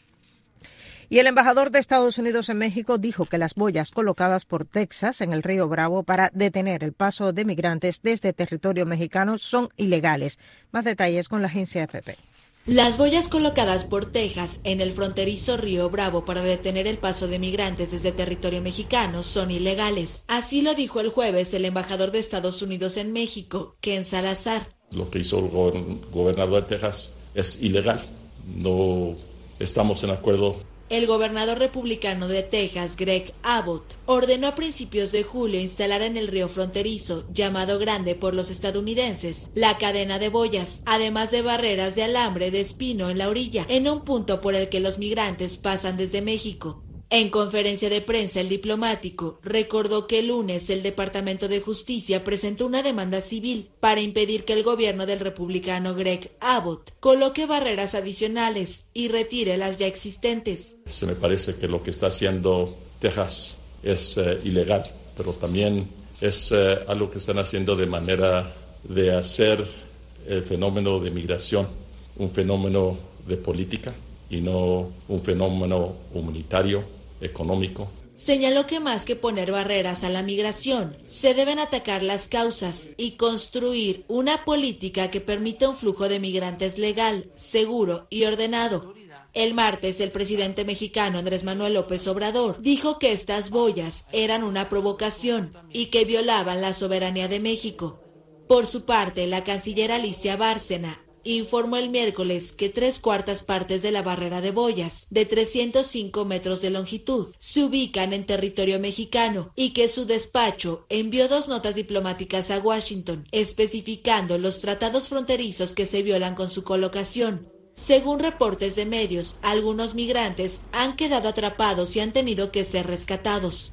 Y el embajador de Estados Unidos en México dijo que las boyas colocadas por Texas en el río Bravo para detener el paso de migrantes desde territorio mexicano son ilegales. Más detalles con la agencia A F P. Las boyas colocadas por Texas en el fronterizo río Bravo para detener el paso de migrantes desde territorio mexicano son ilegales. Así lo dijo el jueves el embajador de Estados Unidos en México, Ken Salazar. Lo que hizo el gobernador de Texas es ilegal. No estamos en acuerdo. El gobernador republicano de Texas, Greg Abbott, ordenó a principios de julio instalar en el río fronterizo, llamado Grande por los estadounidenses, la cadena de boyas, además de barreras de alambre de espino en la orilla, en un punto por el que los migrantes pasan desde México. En conferencia de prensa, el diplomático recordó que el lunes el Departamento de Justicia presentó una demanda civil para impedir que el gobierno del republicano Greg Abbott coloque barreras adicionales y retire las ya existentes. Se me parece que lo que está haciendo Texas es eh, ilegal, pero también es eh, algo que están haciendo de manera de hacer el fenómeno de migración un fenómeno de política y no un fenómeno humanitario, económico. Señaló que más que poner barreras a la migración, se deben atacar las causas y construir una política que permita un flujo de migrantes legal, seguro y ordenado. El martes, el presidente mexicano Andrés Manuel López Obrador dijo que estas boyas eran una provocación y que violaban la soberanía de México. Por su parte, la canciller Alicia Bárcena informó el miércoles que tres cuartas partes de la barrera de boyas, de trescientos cinco metros de longitud, se ubican en territorio mexicano y que su despacho envió dos notas diplomáticas a Washington, especificando los tratados fronterizos que se violan con su colocación. Según reportes de medios, algunos migrantes han quedado atrapados y han tenido que ser rescatados.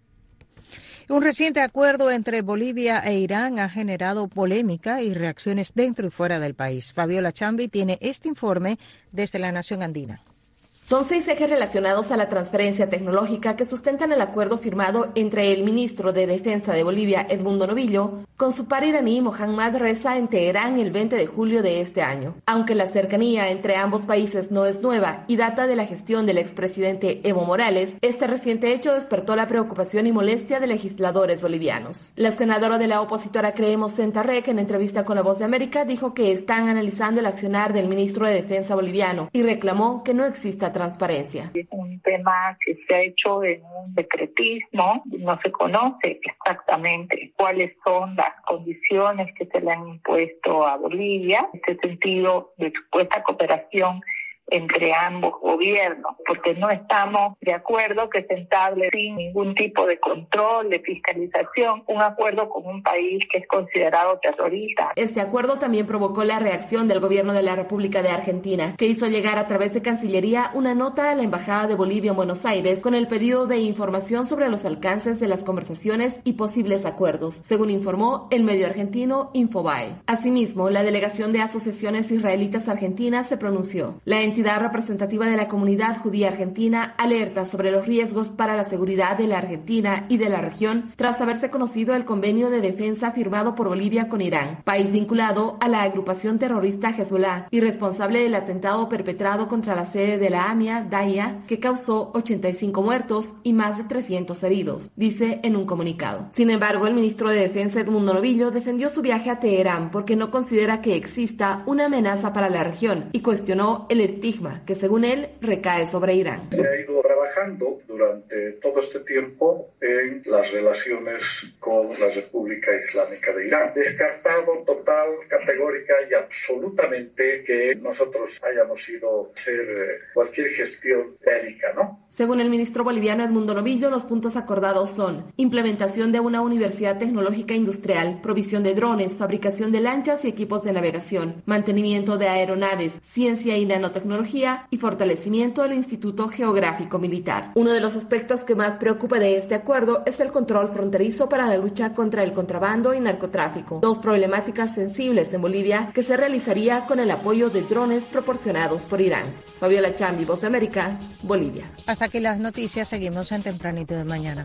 Un reciente acuerdo entre Bolivia e Irán ha generado polémica y reacciones dentro y fuera del país. Fabiola Chambi tiene este informe desde la Nación Andina. Son seis ejes relacionados a la transferencia tecnológica que sustentan el acuerdo firmado entre el ministro de Defensa de Bolivia, Edmundo Novillo, con su par iraní Mohammad Reza en Teherán el veinte de julio de este año. Aunque la cercanía entre ambos países no es nueva y data de la gestión del expresidente Evo Morales, este reciente hecho despertó la preocupación y molestia de legisladores bolivianos. La senadora de la opositora Creemos Sentarrec, en entrevista con La Voz de América, dijo que están analizando el accionar del ministro de Defensa boliviano y reclamó que no exista transparencia. Es un tema que se ha hecho en un secretismo, no se conoce exactamente cuáles son las condiciones que se le han impuesto a Bolivia, en este sentido de supuesta cooperación entre ambos gobiernos, porque no estamos de acuerdo que se entablece sin ningún tipo de control, de fiscalización, un acuerdo con un país que es considerado terrorista. Este acuerdo también provocó la reacción del gobierno de la República de Argentina, que hizo llegar a través de Cancillería una nota a la Embajada de Bolivia en Buenos Aires con el pedido de información sobre los alcances de las conversaciones y posibles acuerdos, según informó el medio argentino Infobae. Asimismo, la delegación de asociaciones israelitas argentinas se pronunció. La entidad representativa de la comunidad judía argentina alerta sobre los riesgos para la seguridad de la Argentina y de la región tras haberse conocido el convenio de defensa firmado por Bolivia con Irán, país vinculado a la agrupación terrorista Hezbollah y responsable del atentado perpetrado contra la sede de la AMIA, Daia, que causó ochenta y cinco muertos y más de trescientos heridos, dice en un comunicado. Sin embargo, el ministro de Defensa Edmundo Novillo defendió su viaje a Teherán porque no considera que exista una amenaza para la región y cuestionó el estigma que según él recae sobre Irán. Se ha ido trabajando durante todo este tiempo en las relaciones con la República Islámica de Irán. Descartado total, categórica y absolutamente que nosotros hayamos ido a hacer cualquier gestión bélica, ¿no? Según el ministro boliviano Edmundo Novillo, los puntos acordados son implementación de una universidad tecnológica industrial, provisión de drones, fabricación de lanchas y equipos de navegación, mantenimiento de aeronaves, ciencia y nanotecnología y fortalecimiento del Instituto Geográfico Militar. Uno de los aspectos que más preocupa de este acuerdo es el control fronterizo para la lucha contra el contrabando y narcotráfico, dos problemáticas sensibles en Bolivia que se realizaría con el apoyo de drones proporcionados por Irán. Fabiola Chambi, Voz de América, Bolivia. Hasta aquí las noticias, seguimos en Tempranito de Mañana.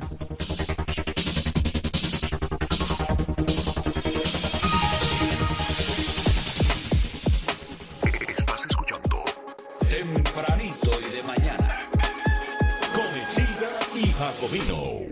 Estás escuchando Tempranito y de Mañana con Isidra y Jacobino.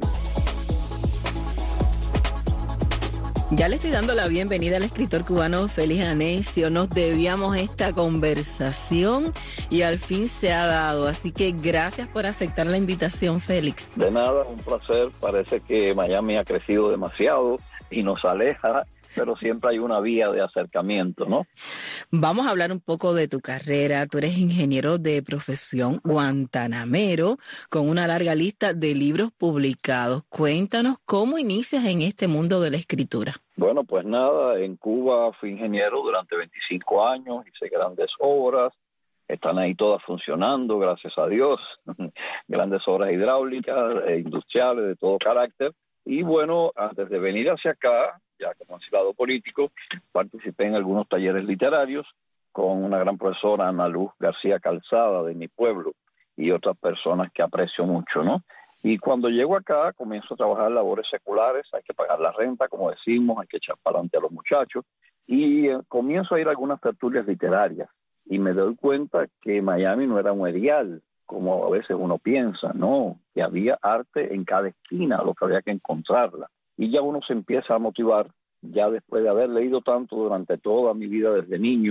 Ya le estoy dando la bienvenida al escritor cubano Félix Anecio. Nos debíamos esta conversación y al fin se ha dado. Así que gracias por aceptar la invitación, Félix. De nada, un placer. Parece que Miami ha crecido demasiado y nos aleja, pero siempre hay una vía de acercamiento, ¿no? Vamos a hablar un poco de tu carrera. Tú eres ingeniero de profesión guantanamero con una larga lista de libros publicados. Cuéntanos cómo inicias en este mundo de la escritura. Bueno, pues nada, en Cuba fui ingeniero durante veinticinco años, hice grandes obras, están ahí todas funcionando, gracias a Dios, grandes obras hidráulicas, e industriales, de todo carácter. Y bueno, antes de venir hacia acá, ya como asilado político, participé en algunos talleres literarios con una gran profesora, Ana Luz García Calzada, de mi pueblo, y otras personas que aprecio mucho, ¿no? Y cuando llego acá, comienzo a trabajar labores seculares, hay que pagar la renta, como decimos, hay que echar para adelante a los muchachos, y eh, comienzo a ir a algunas tertulias literarias, y me doy cuenta que Miami no era un erial, como a veces uno piensa, no, que había arte en cada esquina, lo que había que encontrarla. Y ya uno se empieza a motivar, ya después de haber leído tanto durante toda mi vida desde niño,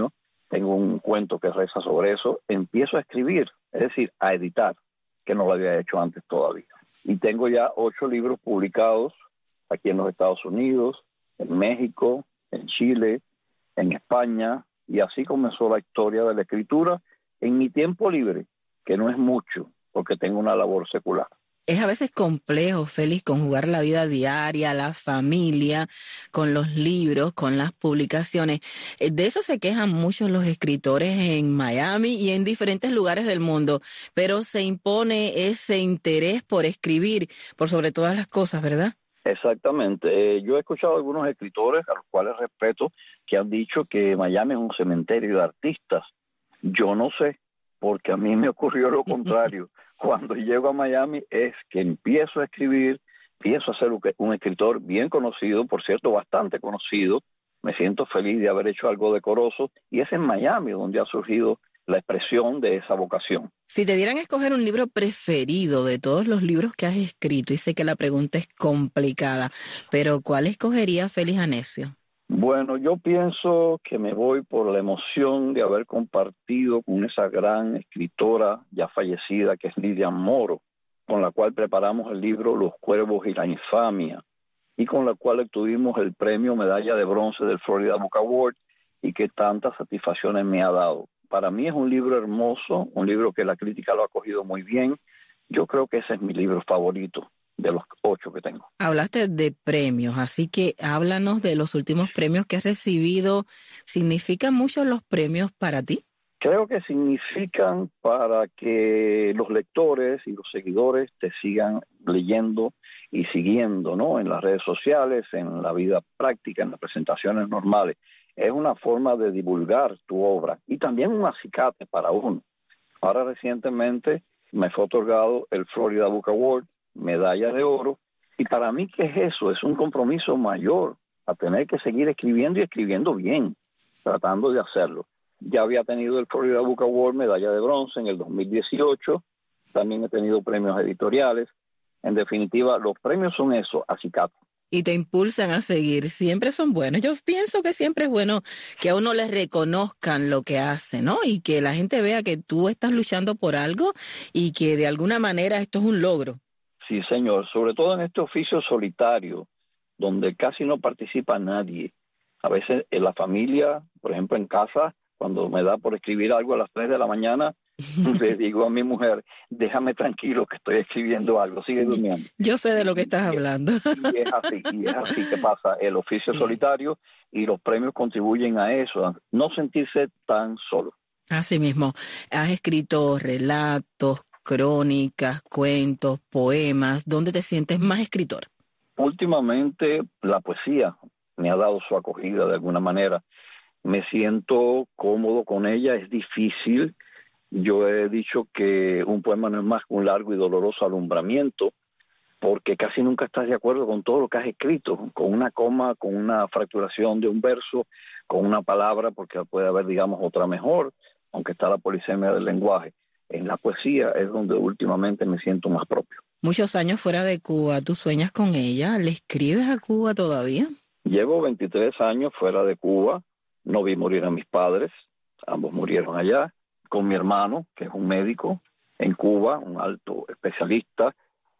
tengo un cuento que reza sobre eso, empiezo a escribir, es decir, a editar, que no lo había hecho antes todavía. Y tengo ya ocho libros publicados aquí en los Estados Unidos, en México, en Chile, en España, y así comenzó la historia de la escritura en mi tiempo libre, que no es mucho, porque tengo una labor secular. Es a veces complejo, Félix, conjugar la vida diaria, la familia, con los libros, con las publicaciones. De eso se quejan muchos los escritores en Miami y en diferentes lugares del mundo, pero se impone ese interés por escribir, por sobre todas las cosas, ¿verdad? Exactamente. Eh, yo he escuchado a algunos escritores, a los cuales respeto, que han dicho que Miami es un cementerio de artistas. Yo no sé, porque a mí me ocurrió lo contrario. Cuando llego a Miami es que empiezo a escribir, empiezo a ser un escritor bien conocido, por cierto, bastante conocido. Me siento feliz de haber hecho algo decoroso, y es en Miami donde ha surgido la expresión de esa vocación. Si te dieran a escoger un libro preferido de todos los libros que has escrito, y sé que la pregunta es complicada, pero ¿cuál escogería Félix Anecio? Bueno, yo pienso que me voy por la emoción de haber compartido con esa gran escritora ya fallecida que es Lilian Moro, con la cual preparamos el libro Los Cuervos y la Infamia, y con la cual obtuvimos el premio Medalla de Bronce del Florida Book Award, y que tantas satisfacciones me ha dado. Para mí es un libro hermoso, un libro que la crítica lo ha acogido muy bien. Yo creo que ese es mi libro favorito de los ocho que tengo. Hablaste de premios, así que háblanos de los últimos premios que has recibido. ¿Significan mucho los premios para ti? Creo que significan para que los lectores y los seguidores te sigan leyendo y siguiendo, ¿no? En las redes sociales, en la vida práctica, en las presentaciones normales. Es una forma de divulgar tu obra y también un acicate para uno. Ahora recientemente me fue otorgado el Florida Book Award, medalla de oro, y para mí, ¿qué es eso? Es un compromiso mayor a tener que seguir escribiendo y escribiendo bien, tratando de hacerlo. Ya había tenido el Florida Book Award, medalla de bronce en el dos mil dieciocho, también he tenido premios editoriales. En definitiva, los premios son eso, acicate. Y te impulsan a seguir, siempre son buenos. Yo pienso que siempre es bueno que a uno les reconozcan lo que hace, ¿no? Y que la gente vea que tú estás luchando por algo y que de alguna manera esto es un logro. Sí, señor, sobre todo en este oficio solitario, donde casi no participa nadie. A veces en la familia, por ejemplo en casa, cuando me da por escribir algo a las tres de la mañana, le digo a mi mujer, déjame tranquilo que estoy escribiendo algo, sigue durmiendo. Yo sé de lo que estás hablando. Y es así, y es así que pasa el oficio sí. solitario, y los premios contribuyen a eso, a no sentirse tan solo. Así mismo, has escrito relatos, crónicas, cuentos, poemas. ¿Dónde te sientes más escritor? Últimamente la poesía me ha dado su acogida de alguna manera. Me siento cómodo con ella, es difícil. Yo he dicho que un poema no es más que un largo y doloroso alumbramiento, porque casi nunca estás de acuerdo con todo lo que has escrito, con una coma, con una fracturación de un verso, con una palabra, porque puede haber, digamos, otra mejor, aunque está la polisemia del lenguaje. En la poesía es donde últimamente me siento más propio. Muchos años fuera de Cuba, ¿tú sueñas con ella? ¿Le escribes a Cuba todavía? Llevo veintitrés años fuera de Cuba, no vi morir a mis padres, ambos murieron allá, con mi hermano, que es un médico en Cuba, un alto especialista,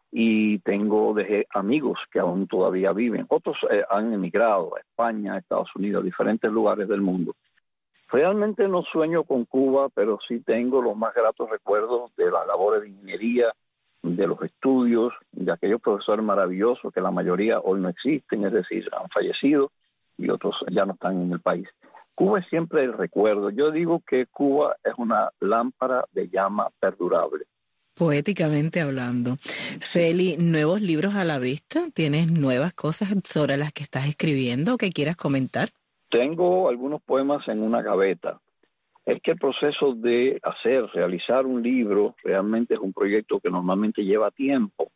y tengo dejé amigos que aún todavía viven. Otros eh, han emigrado a España, a Estados Unidos, a diferentes lugares del mundo. Realmente no sueño con Cuba, pero sí tengo los más gratos recuerdos de las labores de ingeniería, de los estudios, de aquellos profesores maravillosos que la mayoría hoy no existen, es decir, han fallecido y otros ya no están en el país. Cuba es siempre el recuerdo. Yo digo que Cuba es una lámpara de llama perdurable. Poéticamente hablando. Feli, ¿nuevos libros a la vista? ¿Tienes nuevas cosas sobre las que estás escribiendo que quieras comentar? Tengo algunos poemas en una gaveta. Es que el proceso de hacer, realizar un libro, realmente es un proyecto que normalmente lleva tiempo,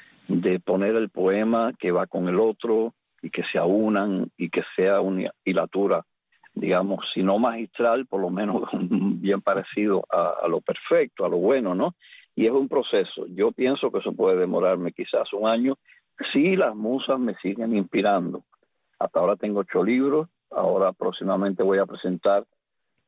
de poner el poema que va con el otro y que se aunan y que sea una hilatura, digamos, si no magistral, por lo menos bien parecido a, a lo perfecto, a lo bueno, ¿no? Y es un proceso. Yo pienso que eso puede demorarme quizás un año, si las musas me siguen inspirando. Hasta ahora tengo ocho libros, ahora próximamente voy a presentar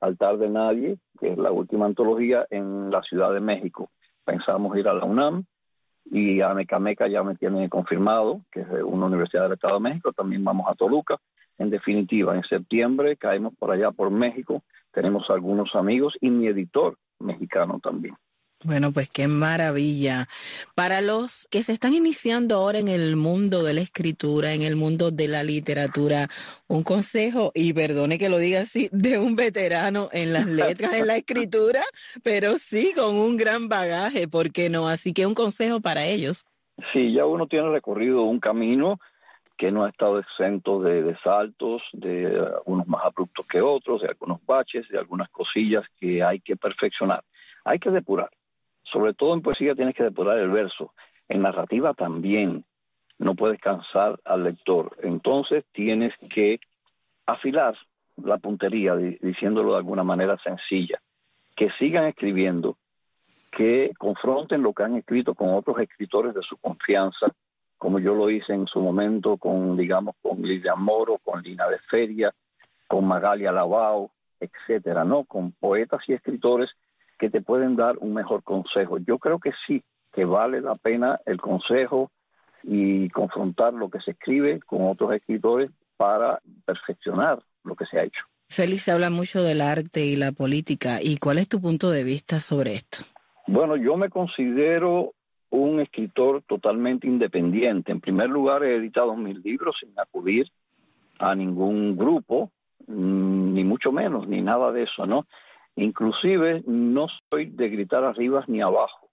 Altar de Nadie, que es la última antología, en la Ciudad de México. Pensamos ir a la UNAM y a Mecameca ya me tienen confirmado, que es una universidad del Estado de México. También vamos a Toluca. En definitiva, en septiembre caemos por allá por México. Tenemos algunos amigos y mi editor mexicano también. Bueno, pues qué maravilla. Para los que se están iniciando ahora en el mundo de la escritura, en el mundo de la literatura, un consejo, y perdone que lo diga así, de un veterano en las letras, en la escritura, pero sí con un gran bagaje, ¿por qué no? Así que un consejo para ellos. Sí, ya uno tiene recorrido un camino que no ha estado exento de, de saltos, de algunos más abruptos que otros, de algunos baches, de algunas cosillas que hay que perfeccionar. Hay que depurar. Sobre todo en poesía tienes que depurar el verso. En narrativa también. No puedes cansar al lector. Entonces tienes que afilar la puntería, diciéndolo de alguna manera sencilla. Que sigan escribiendo, que confronten lo que han escrito con otros escritores de su confianza, como yo lo hice en su momento con, digamos, con Lilian Moro, con Lina de Feria, con Magalia Lavao, etcétera, ¿no? Con poetas y escritores que te pueden dar un mejor consejo. Yo creo que sí, que vale la pena el consejo y confrontar lo que se escribe con otros escritores para perfeccionar lo que se ha hecho. Félix, se habla mucho del arte y la política. ¿Y cuál es tu punto de vista sobre esto? Bueno, yo me considero un escritor totalmente independiente. En primer lugar, he editado mis libros sin acudir a ningún grupo, ni mucho menos, ni nada de eso, ¿no? Inclusive no soy de gritar arriba ni abajo.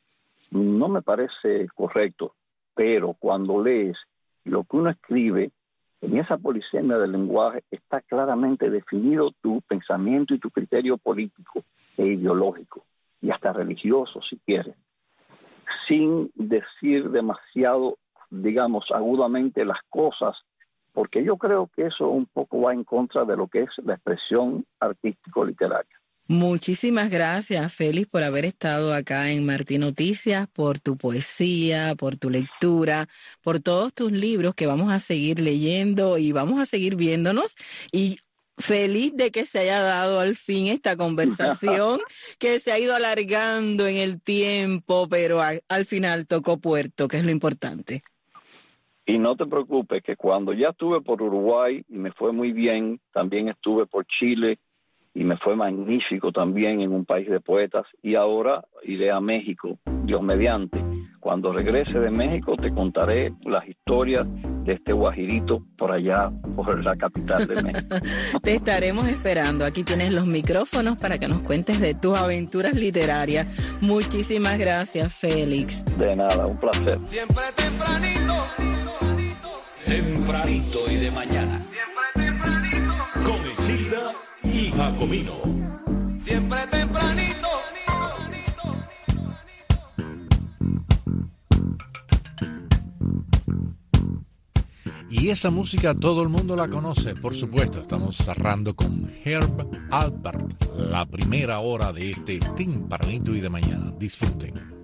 No me parece correcto, pero cuando lees lo que uno escribe, en esa polisemia del lenguaje está claramente definido tu pensamiento y tu criterio político e ideológico, y hasta religioso si quieres, sin decir demasiado, digamos, agudamente las cosas, porque yo creo que eso un poco va en contra de lo que es la expresión artístico-literaria. Muchísimas gracias, Félix, por haber estado acá en Martín Noticias, por tu poesía, por tu lectura, por todos tus libros que vamos a seguir leyendo y vamos a seguir viéndonos. Y feliz de que se haya dado al fin esta conversación que se ha ido alargando en el tiempo, pero a, al final tocó puerto, que es lo importante. Y no te preocupes, que cuando ya estuve por Uruguay y me fue muy bien, también estuve por Chile y me fue magnífico también en un país de poetas, y ahora iré a México, Dios mediante. Cuando regrese de México te contaré las historias de este guajirito por allá, por la capital de México. Te estaremos esperando. Aquí tienes los micrófonos para que nos cuentes de tus aventuras literarias. Muchísimas gracias, Félix. De nada, un placer. Siempre tempranito. Tempranito y de mañana. Siempre tempranito. Con Isilda y Jacomino. Siempre tempranito. Y esa música todo el mundo la conoce, por supuesto. Estamos cerrando con Herb Alpert, la primera hora de este Tempranito y de mañana. Disfruten.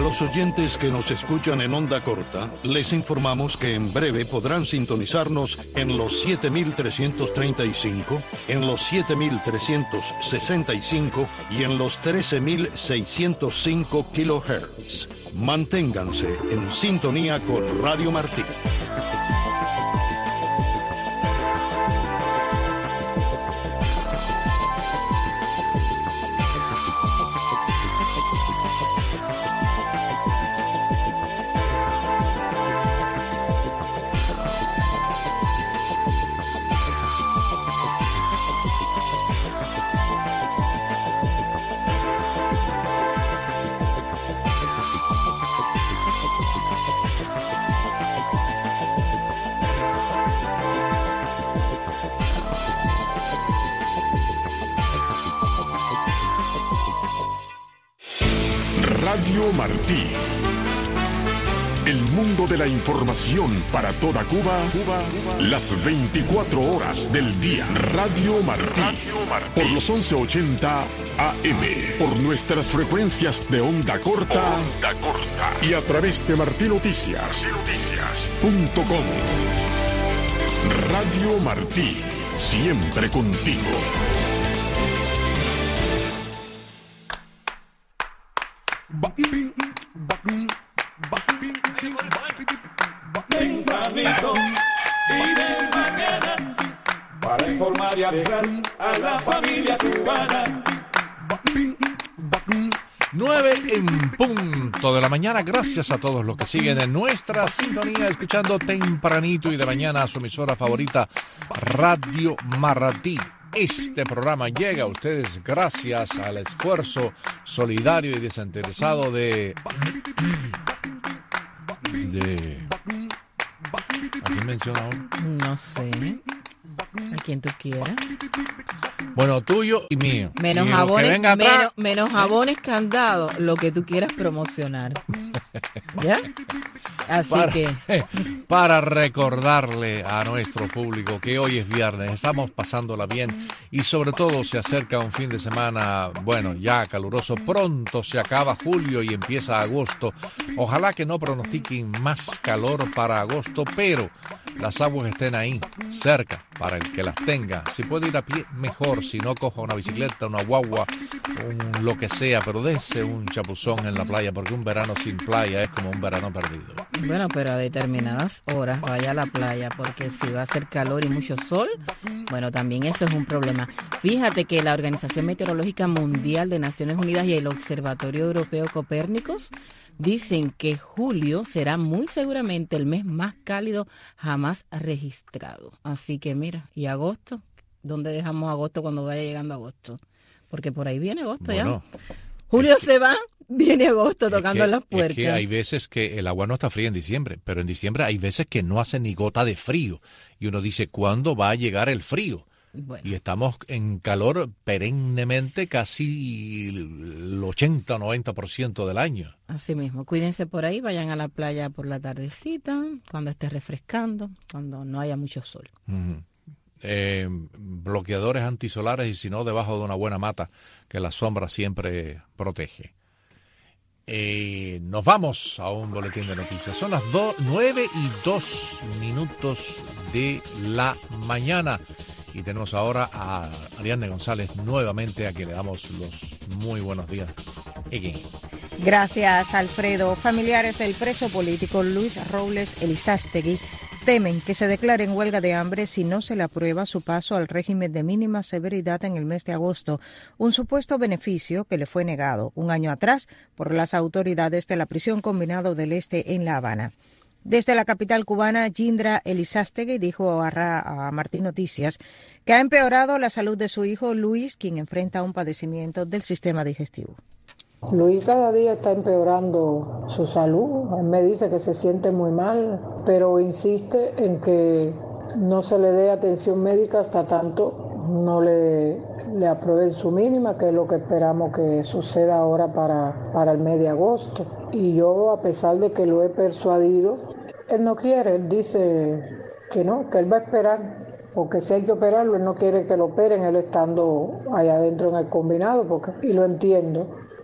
los oyentes que nos escuchan en onda corta, les informamos que en breve podrán sintonizarnos en los siete mil trescientos treinta y cinco, en los siete mil trescientos sesenta y cinco y en los trece mil seiscientos cinco kilohertz. Manténganse en sintonía con Radio Martí. Radio Martí. El mundo de la información para toda Cuba, Cuba, Cuba, las veinticuatro horas del día. Radio Martí. Radio Martí. Por los once ochenta A M. Por nuestras frecuencias de onda corta. Onda corta. Y a través de Martí Noticias. Noticias. Punto com. Radio Martí. Siempre contigo. Tempranito y de mañana, para informar y alegrar a la familia cubana. Nueve en punto de la mañana. Gracias a todos los que siguen en nuestra sintonía, escuchando tempranito y de mañana a su emisora favorita, Radio Martí. Este programa llega a ustedes gracias al esfuerzo solidario y desinteresado de... de... ¿A quién menciona hoy? No sé. A quien tú quieras. Bueno, tuyo y mío. Menos y jabones, venga atrás, menos, menos jabones candados, lo que tú quieras promocionar. ¿Ya? Así para, que... para recordarle a nuestro público que hoy es viernes, estamos pasándola bien y sobre todo se acerca un fin de semana, bueno, ya caluroso. Pronto se acaba julio y empieza agosto. Ojalá que no pronostiquen más calor para agosto, pero las aguas estén ahí, cerca, para el que las tenga. Si puede ir a pie, mejor. Si no, coja una bicicleta, una guagua, un, lo que sea, pero dése un chapuzón en la playa, porque un verano sin playa es como un verano perdido. Bueno, pero a determinadas horas vaya a la playa, porque si va a hacer calor y mucho sol, bueno, también eso es un problema. Fíjate que la Organización Meteorológica Mundial de Naciones Unidas y el Observatorio Europeo Copérnicos dicen que julio será muy seguramente el mes más cálido jamás registrado. Así que mira, ¿y agosto? ¿Dónde dejamos agosto cuando vaya llegando agosto? Porque por ahí viene agosto, bueno, ya. Julio es que, se va, viene agosto tocando que, las puertas. Es que hay veces que el agua no está fría en diciembre, pero en diciembre hay veces que no hace ni gota de frío. Y uno dice, ¿cuándo va a llegar el frío? Bueno. Y estamos en calor perennemente casi el ochenta o noventa por ciento del año. Así mismo, cuídense por ahí, vayan a la playa por la tardecita, cuando esté refrescando, cuando no haya mucho sol. Uh-huh. Eh, bloqueadores antisolares y si no, debajo de una buena mata, que la sombra siempre protege. Eh, nos vamos a un boletín de noticias. Son las do- nueve y dos minutos de la mañana. Y tenemos ahora a Ariadne González nuevamente, a quien le damos los muy buenos días. Again. Gracias, Alfredo. Familiares del preso político Luis Robles Elizástegui temen que se declare en huelga de hambre si no se le aprueba su paso al régimen de mínima severidad en el mes de agosto, un supuesto beneficio que le fue negado un año atrás por las autoridades de la prisión combinado del Este en La Habana. Desde la capital cubana, Yindra Elizástegui dijo a, Ra- a Martí Noticias que ha empeorado la salud de su hijo Luis, quien enfrenta un padecimiento del sistema digestivo. Luis cada día está empeorando su salud. Él me dice que se siente muy mal, pero insiste en que no se le dé atención médica hasta tanto no le, le aprueben su mínima, que es lo que esperamos que suceda ahora para, para el mes de agosto. Y yo, a pesar de que lo he persuadido, él no quiere, él dice que no, que él va a esperar, porque si hay que operarlo, él no quiere que lo operen, él estando allá adentro en el combinado, porque, y lo entiendo.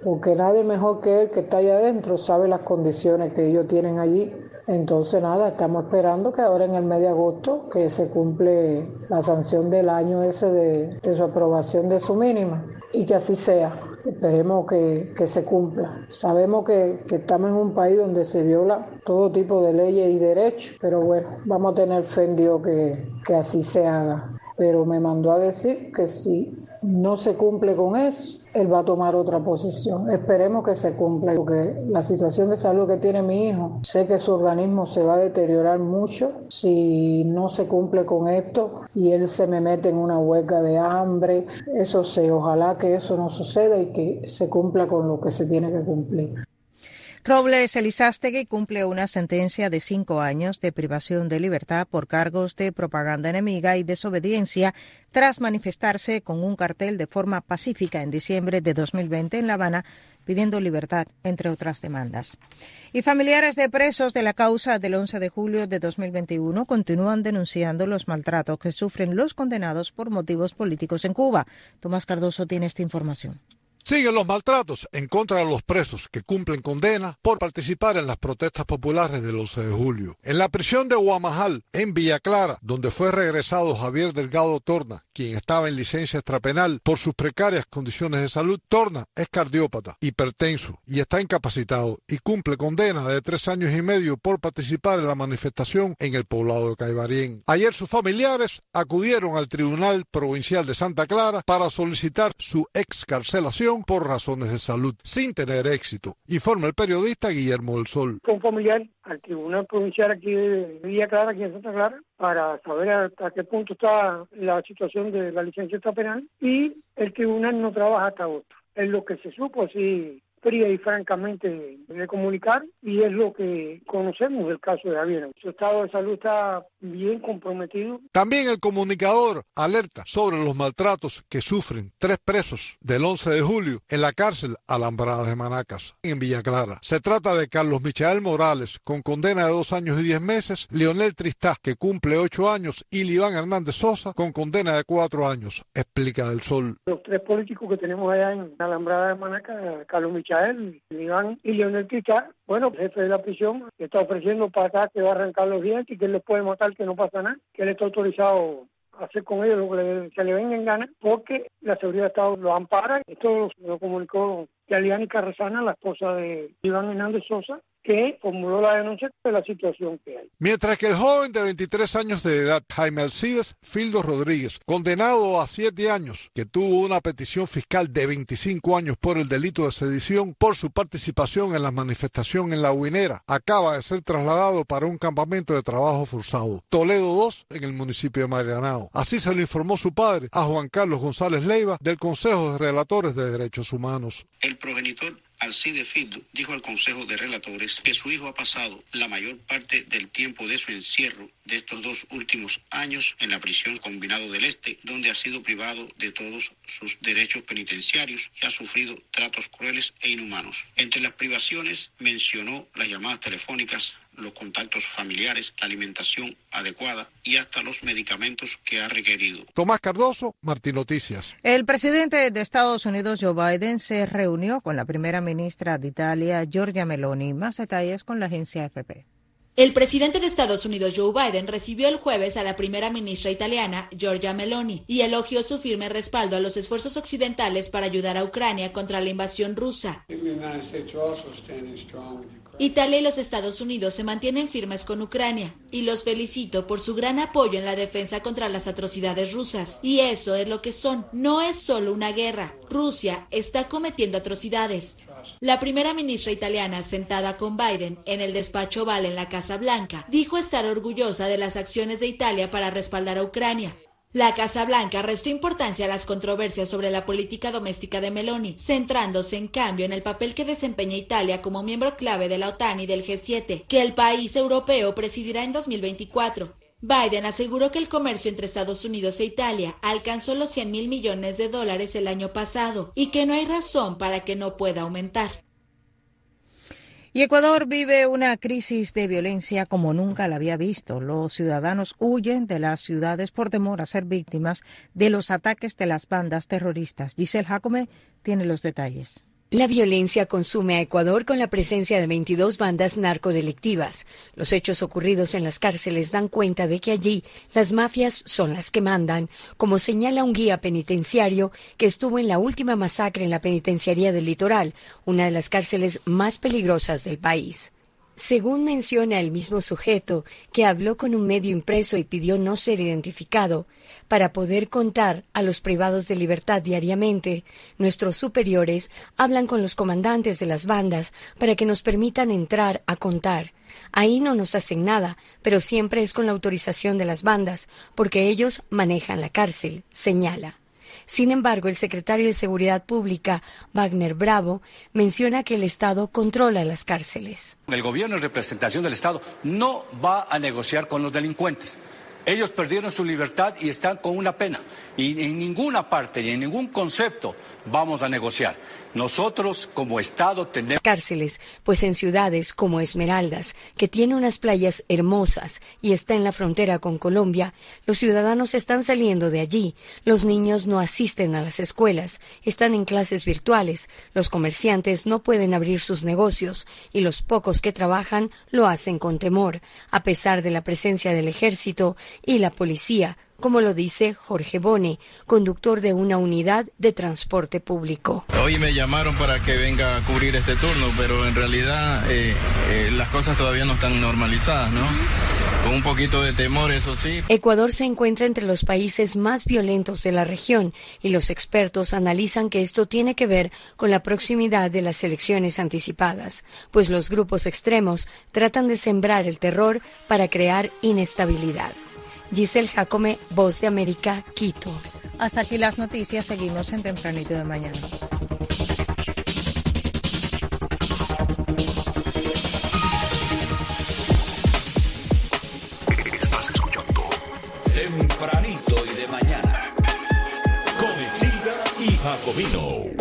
porque nadie mejor que él que está allá adentro sabe las condiciones que ellos tienen allí. Entonces nada, estamos esperando que ahora en el mes de agosto que se cumple la sanción del año ese de, de su aprobación de su mínima y que así sea. Esperemos que, que se cumpla. Sabemos que, que estamos en un país donde se viola todo tipo de leyes y derechos, pero bueno, vamos a tener fe en Dios que, que así se haga. Pero me mandó a decir que si no se cumple con eso, él va a tomar otra posición. Esperemos que se cumpla, porque la situación de salud que tiene mi hijo, sé que su organismo se va a deteriorar mucho si no se cumple con esto y él se me mete en una huelga de hambre. Eso sé, ojalá que eso no suceda y que se cumpla con lo que se tiene que cumplir. Robles Elizástegui cumple una sentencia de cinco años de privación de libertad por cargos de propaganda enemiga y desobediencia tras manifestarse con un cartel de forma pacífica en diciembre de dos mil veinte en La Habana pidiendo libertad, entre otras demandas. Y familiares de presos de la causa del once de julio de dos mil veintiuno continúan denunciando los maltratos que sufren los condenados por motivos políticos en Cuba. Tomás Cardoso tiene esta información. Siguen los maltratos en contra de los presos que cumplen condena por participar en las protestas populares del once de julio. En la prisión de Guamajal, en Villa Clara, donde fue regresado Javier Delgado Torna, quien estaba en licencia extrapenal por sus precarias condiciones de salud, Torna es cardiópata, hipertenso y está incapacitado y cumple condena de tres años y medio por participar en la manifestación en el poblado de Caibarién. Ayer sus familiares acudieron al Tribunal Provincial de Santa Clara para solicitar su excarcelación por razones de salud, sin tener éxito, informa el periodista Guillermo del Sol. Con familiar al Tribunal Provincial aquí de Villa Clara, aquí en Santa Clara, para saber hasta qué punto está la situación de la licencia extrapenal, y el tribunal no trabaja hasta agosto. Es lo que se supo, así fría y francamente de comunicar, y es lo que conocemos del caso de Javier. Su estado de salud está bien comprometido. También el comunicador alerta sobre los maltratos que sufren tres presos del once de julio en la cárcel Alambrada de Manacas, en Villa Clara. Se trata de Carlos Michael Morales, con condena de dos años y diez meses, Leonel Tristá, que cumple ocho años, y Liván Hernández Sosa, con condena de cuatro años, explica Del Sol. Los tres políticos que tenemos allá en Alambrada de Manacas, Carlos Michael, Liván y Leonel Tristá, bueno, el jefe de la prisión está ofreciendo para acá que va a arrancar los dientes y que él les puede matar, que no pasa nada, que él está autorizado a hacer con ellos lo que le, se le venga en gana, porque la seguridad de Estado lo ampara. Esto lo comunicó Yaliani Carrasana, la esposa de Iván Hernández Sosa, que formuló la denuncia de la situación que hay. Mientras que el joven de veintitrés años de edad, Jaime Alcides Fildo Rodríguez, condenado a siete años, que tuvo una petición fiscal de veinticinco años por el delito de sedición por su participación en la manifestación en La Huinera, acaba de ser trasladado para un campamento de trabajo forzado, Toledo dos, en el municipio de Marianao. Así se lo informó su padre a Juan Carlos González Leiva del Consejo de Relatores de Derechos Humanos. El progenitor Alcides Fildo dijo al Consejo de Relatores que su hijo ha pasado la mayor parte del tiempo de su encierro de estos dos últimos años en la prisión Combinado del Este, donde ha sido privado de todos sus derechos penitenciarios y ha sufrido tratos crueles e inhumanos. Entre las privaciones mencionó las llamadas telefónicas, los contactos familiares, la alimentación adecuada y hasta los medicamentos que ha requerido. Tomás Cardoso, Martín Noticias. El presidente de Estados Unidos, Joe Biden, se reunió con la primera ministra de Italia, Giorgia Meloni. Más detalles con la agencia A F P. El presidente de Estados Unidos, Joe Biden, recibió el jueves a la primera ministra italiana, Giorgia Meloni, y elogió su firme respaldo a los esfuerzos occidentales para ayudar a Ucrania contra la invasión rusa. Italia y los Estados Unidos se mantienen firmes con Ucrania, y los felicito por su gran apoyo en la defensa contra las atrocidades rusas. Y eso es lo que son, no es solo una guerra. Rusia está cometiendo atrocidades. La primera ministra italiana, sentada con Biden en el despacho Oval en la Casa Blanca, dijo estar orgullosa de las acciones de Italia para respaldar a Ucrania. La Casa Blanca restó importancia a las controversias sobre la política doméstica de Meloni, centrándose en cambio en el papel que desempeña Italia como miembro clave de la OTAN y del G siete, que el país europeo presidirá en dos mil veinticuatro. Biden aseguró que el comercio entre Estados Unidos e Italia alcanzó los cien mil millones de dólares el año pasado y que no hay razón para que no pueda aumentar. Y Ecuador vive una crisis de violencia como nunca la había visto. Los ciudadanos huyen de las ciudades por temor a ser víctimas de los ataques de las bandas terroristas. Giselle Jacome tiene los detalles. La violencia consume a Ecuador con la presencia de veintidós bandas narcodelictivas. Los hechos ocurridos en las cárceles dan cuenta de que allí las mafias son las que mandan, como señala un guía penitenciario que estuvo en la última masacre en la penitenciaría del Litoral, una de las cárceles más peligrosas del país. Según menciona el mismo sujeto, que habló con un medio impreso y pidió no ser identificado, para poder contar a los privados de libertad diariamente, nuestros superiores hablan con los comandantes de las bandas para que nos permitan entrar a contar. Ahí no nos hacen nada, pero siempre es con la autorización de las bandas, porque ellos manejan la cárcel, señala. Sin embargo, el secretario de Seguridad Pública, Wagner Bravo, menciona que el Estado controla las cárceles. El gobierno en representación del Estado no va a negociar con los delincuentes. Ellos perdieron su libertad y están con una pena. Y en ninguna parte y en ningún concepto vamos a negociar. Nosotros, como Estado, tenemos cárceles, pues en ciudades como Esmeraldas, que tiene unas playas hermosas y está en la frontera con Colombia, los ciudadanos están saliendo de allí. Los niños no asisten a las escuelas, están en clases virtuales, los comerciantes no pueden abrir sus negocios y los pocos que trabajan lo hacen con temor, a pesar de la presencia del ejército y la policía, como lo dice Jorge Bone, conductor de una unidad de transporte público. Hoy me llamaron para que venga a cubrir este turno, pero en realidad eh, eh, las cosas todavía no están normalizadas, ¿no? Con un poquito de temor, eso sí. Ecuador se encuentra entre los países más violentos de la región y los expertos analizan que esto tiene que ver con la proximidad de las elecciones anticipadas, pues los grupos extremos tratan de sembrar el terror para crear inestabilidad. Giselle Jacome, Voz de América, Quito. Hasta aquí las noticias, seguimos en Tempranito de Mañana. Estás escuchando Tempranito y de Mañana con Exilda y Jacomino.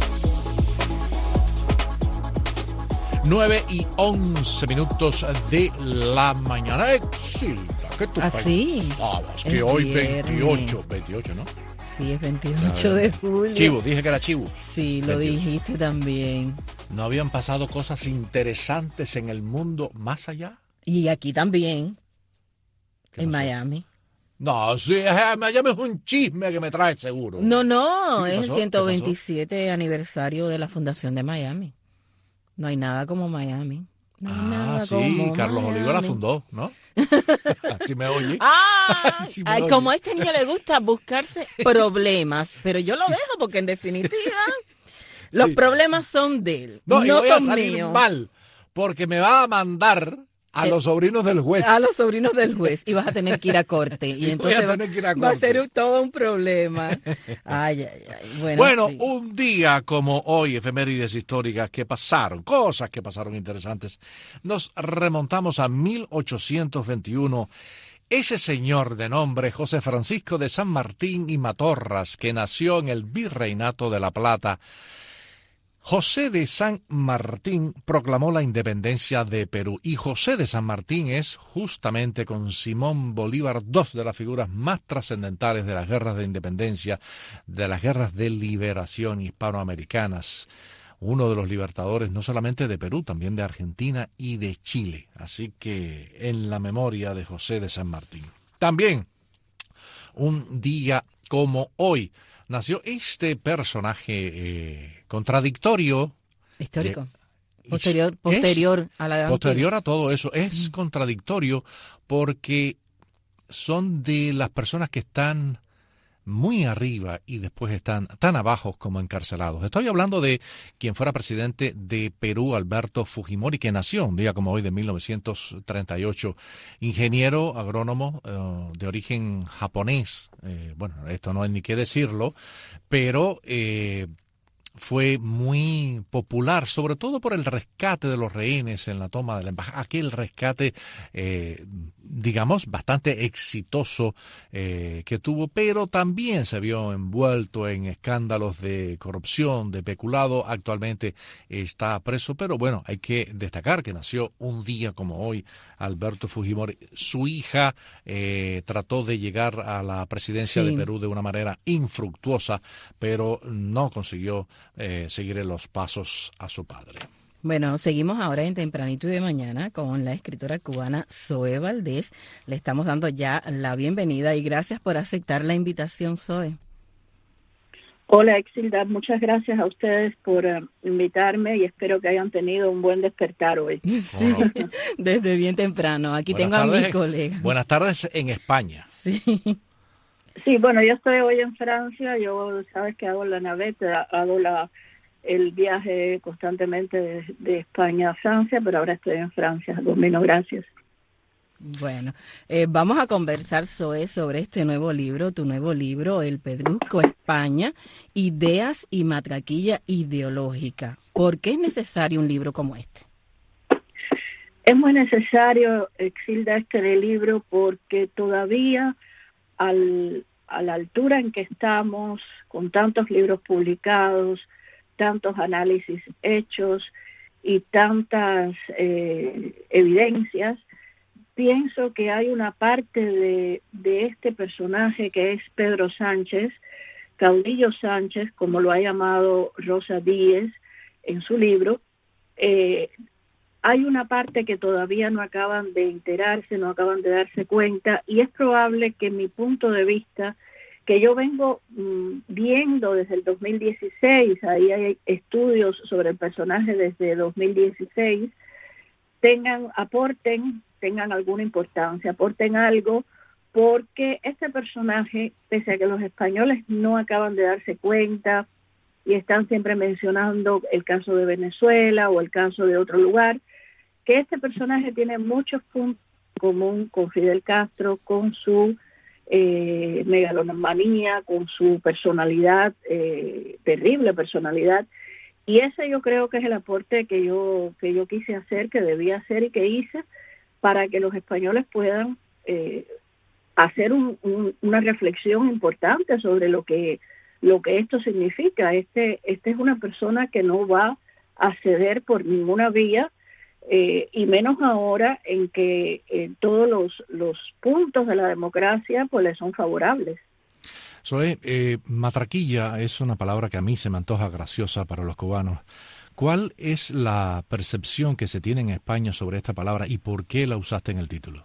nueve y once minutos de la mañana. Exilda, ¿qué tú Así. pensabas? Que hoy veintiocho, veintiocho, ¿no? Sí, es veintiocho de julio. Chivo, dije que era chivo. Sí, lo veintiocho. Dijiste también. ¿No habían pasado cosas interesantes en el mundo más allá? Y aquí también, en no Miami. No, sí, Miami es un chisme que me trae seguro. No, no, ¿Sí, es el ciento veintisiete aniversario de la fundación de Miami. No hay nada como Miami. No hay ah, nada sí, como Carlos Miami. Oliva la fundó, ¿no? ¿Sí me oye? Ah, ¿Sí me ay, oye? como a este niño le gusta buscarse problemas, pero yo lo dejo porque en definitiva los sí. problemas son de él, no, no y voy son a salir míos. mal, porque me va a mandar a los sobrinos del juez. A los sobrinos del juez. Y vas a tener que ir a corte. Y, y entonces va, a va a ser un, todo un problema. Ay, ay, ay. Bueno, bueno sí. Un día como hoy, efemérides históricas que pasaron, cosas que pasaron interesantes. Nos remontamos a mil ochocientos veintiuno. Ese señor de nombre José Francisco de San Martín y Matorras, que nació en el Virreinato de La Plata. José de San Martín proclamó la independencia de Perú y José de San Martín es justamente con Simón Bolívar dos de las figuras más trascendentales de las guerras de independencia, de las guerras de liberación hispanoamericanas. Uno de los libertadores no solamente de Perú, también de Argentina y de Chile. Así que en la memoria de José de San Martín. También un día como hoy nació este personaje eh, contradictorio. Histórico. Eh, posterior posterior a la Posterior a todo eso. Es mm. contradictorio porque son de las personas que están muy arriba y después están tan abajo como encarcelados. Estoy hablando de quien fuera presidente de Perú, Alberto Fujimori, que nació un día como hoy de mil novecientos treinta y ocho, ingeniero agrónomo uh, de origen japonés. Eh, bueno, esto no hay ni qué decirlo, pero eh, fue muy popular, sobre todo por el rescate de los rehenes en la toma de la embajada. Aquel rescate, eh, digamos, bastante exitoso eh, que tuvo, pero también se vio envuelto en escándalos de corrupción, de peculado. Actualmente está preso, pero bueno, hay que destacar que nació un día como hoy Alberto Fujimori. Su hija eh, trató de llegar a la presidencia sí. de Perú de una manera infructuosa, pero no consiguió eh, seguir los pasos a su padre. Bueno, seguimos ahora en Tempranito y de Mañana con la escritora cubana Zoe Valdés. Le estamos dando ya la bienvenida y gracias por aceptar la invitación, Zoe. Hola, Exilda. Muchas gracias a ustedes por uh, invitarme y espero que hayan tenido un buen despertar hoy. Sí, oh. Desde bien temprano. Aquí buenas tengo tardes, a mis colegas. Buenas tardes en España. Sí. Sí, bueno, yo estoy hoy en Francia. Yo, sabes que hago la naveta, hago la... el viaje constantemente de, de España a Francia, pero ahora estoy en Francia. Domino, gracias. Bueno, eh, vamos a conversar, Zoe, sobre este nuevo libro, tu nuevo libro, El Pedrusco España, Ideas y Matraquilla Ideológica. ¿Por qué es necesario un libro como este? Es muy necesario, Exilda, este de libro porque todavía al, a la altura en que estamos, con tantos libros publicados, tantos análisis hechos y tantas eh, evidencias, pienso que hay una parte de, de este personaje que es Pedro Sánchez, Caudillo Sánchez, como lo ha llamado Rosa Díez en su libro. Eh, hay una parte que todavía no acaban de enterarse, no acaban de darse cuenta, y es probable que mi punto de vista, que yo vengo mmm, viendo desde el dos mil dieciséis, ahí hay estudios sobre el personaje desde dos mil dieciséis, tengan, aporten, tengan alguna importancia, aporten algo, porque este personaje, pese a que los españoles no acaban de darse cuenta y están siempre mencionando el caso de Venezuela o el caso de otro lugar, que este personaje tiene muchos puntos en común con Fidel Castro, con su eh, megalomanía, con su personalidad, eh, terrible personalidad. Y ese yo creo que es el aporte que yo que yo quise hacer, que debía hacer y que hice para que los españoles puedan eh, hacer un, un, una reflexión importante sobre lo que lo que esto significa. Este este es una persona que no va a ceder por ninguna vía, eh, y menos ahora en que eh, todos los, los puntos de la democracia pues le son favorables. Zoe, eh, matraquilla es una palabra que a mí se me antoja graciosa para los cubanos. ¿Cuál es la percepción que se tiene en España sobre esta palabra y por qué la usaste en el título?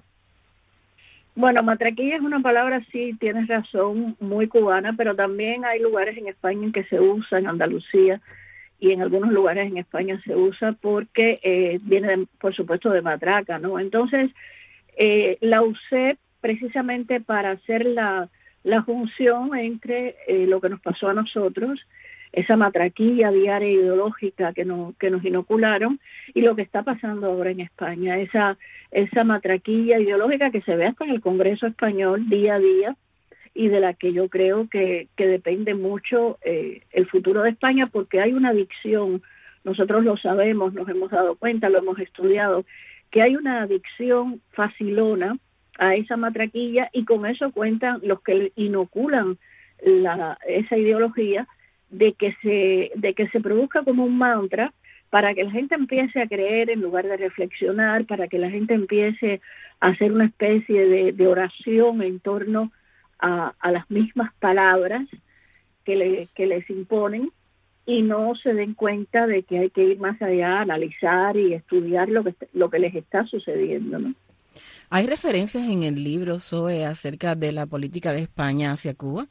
Bueno, matraquilla es una palabra, sí, tienes razón, muy cubana, pero también hay lugares en España en que se usa, en Andalucía, y en algunos lugares en España se usa porque eh, viene, de, por supuesto, de matraca, ¿no? Entonces, eh, la usé precisamente para hacer la... la función entre eh, lo que nos pasó a nosotros, esa matraquilla diaria ideológica que, no, que nos inocularon, y lo que está pasando ahora en España, esa, esa matraquilla ideológica que se ve hasta en el Congreso español día a día, y de la que yo creo que, que depende mucho eh, el futuro de España, porque hay una adicción, nosotros lo sabemos, nos hemos dado cuenta, lo hemos estudiado, que hay una adicción facilona a esa matraquilla, y con eso cuentan los que inoculan la, esa ideología de que se de que se produzca como un mantra para que la gente empiece a creer en lugar de reflexionar, para que la gente empiece a hacer una especie de, de oración en torno a, a las mismas palabras que, le, que les imponen, y no se den cuenta de que hay que ir más allá, analizar y estudiar lo que lo que les está sucediendo, ¿no? ¿Hay referencias en el libro, Zoe, acerca de la política de España hacia Cuba?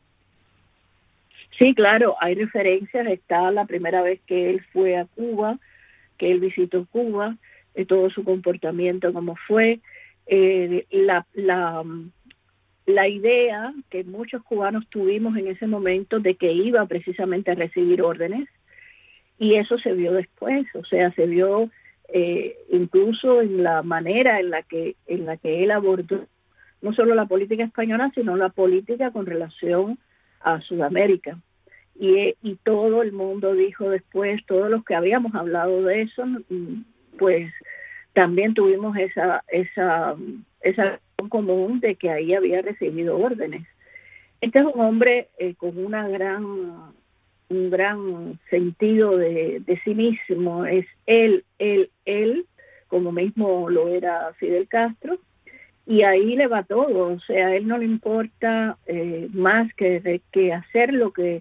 Sí, claro, hay referencias. Está la primera vez que él fue a Cuba, que él visitó Cuba, eh, todo su comportamiento, cómo fue, eh, la, la, la idea que muchos cubanos tuvimos en ese momento de que iba precisamente a recibir órdenes, y eso se vio después, o sea, se vio... Eh, incluso en la manera en la que en la que él abordó no solo la política española, sino la política con relación a Sudamérica, y, y todo el mundo dijo después, todos los que habíamos hablado de eso, pues también tuvimos esa esa esa común de que ahí había recibido órdenes. Este es un hombre eh, con una gran un gran sentido de, de sí mismo, es él, él, él, como mismo lo era Fidel Castro, y ahí le va todo, o sea, a él no le importa eh, más que, que hacer lo que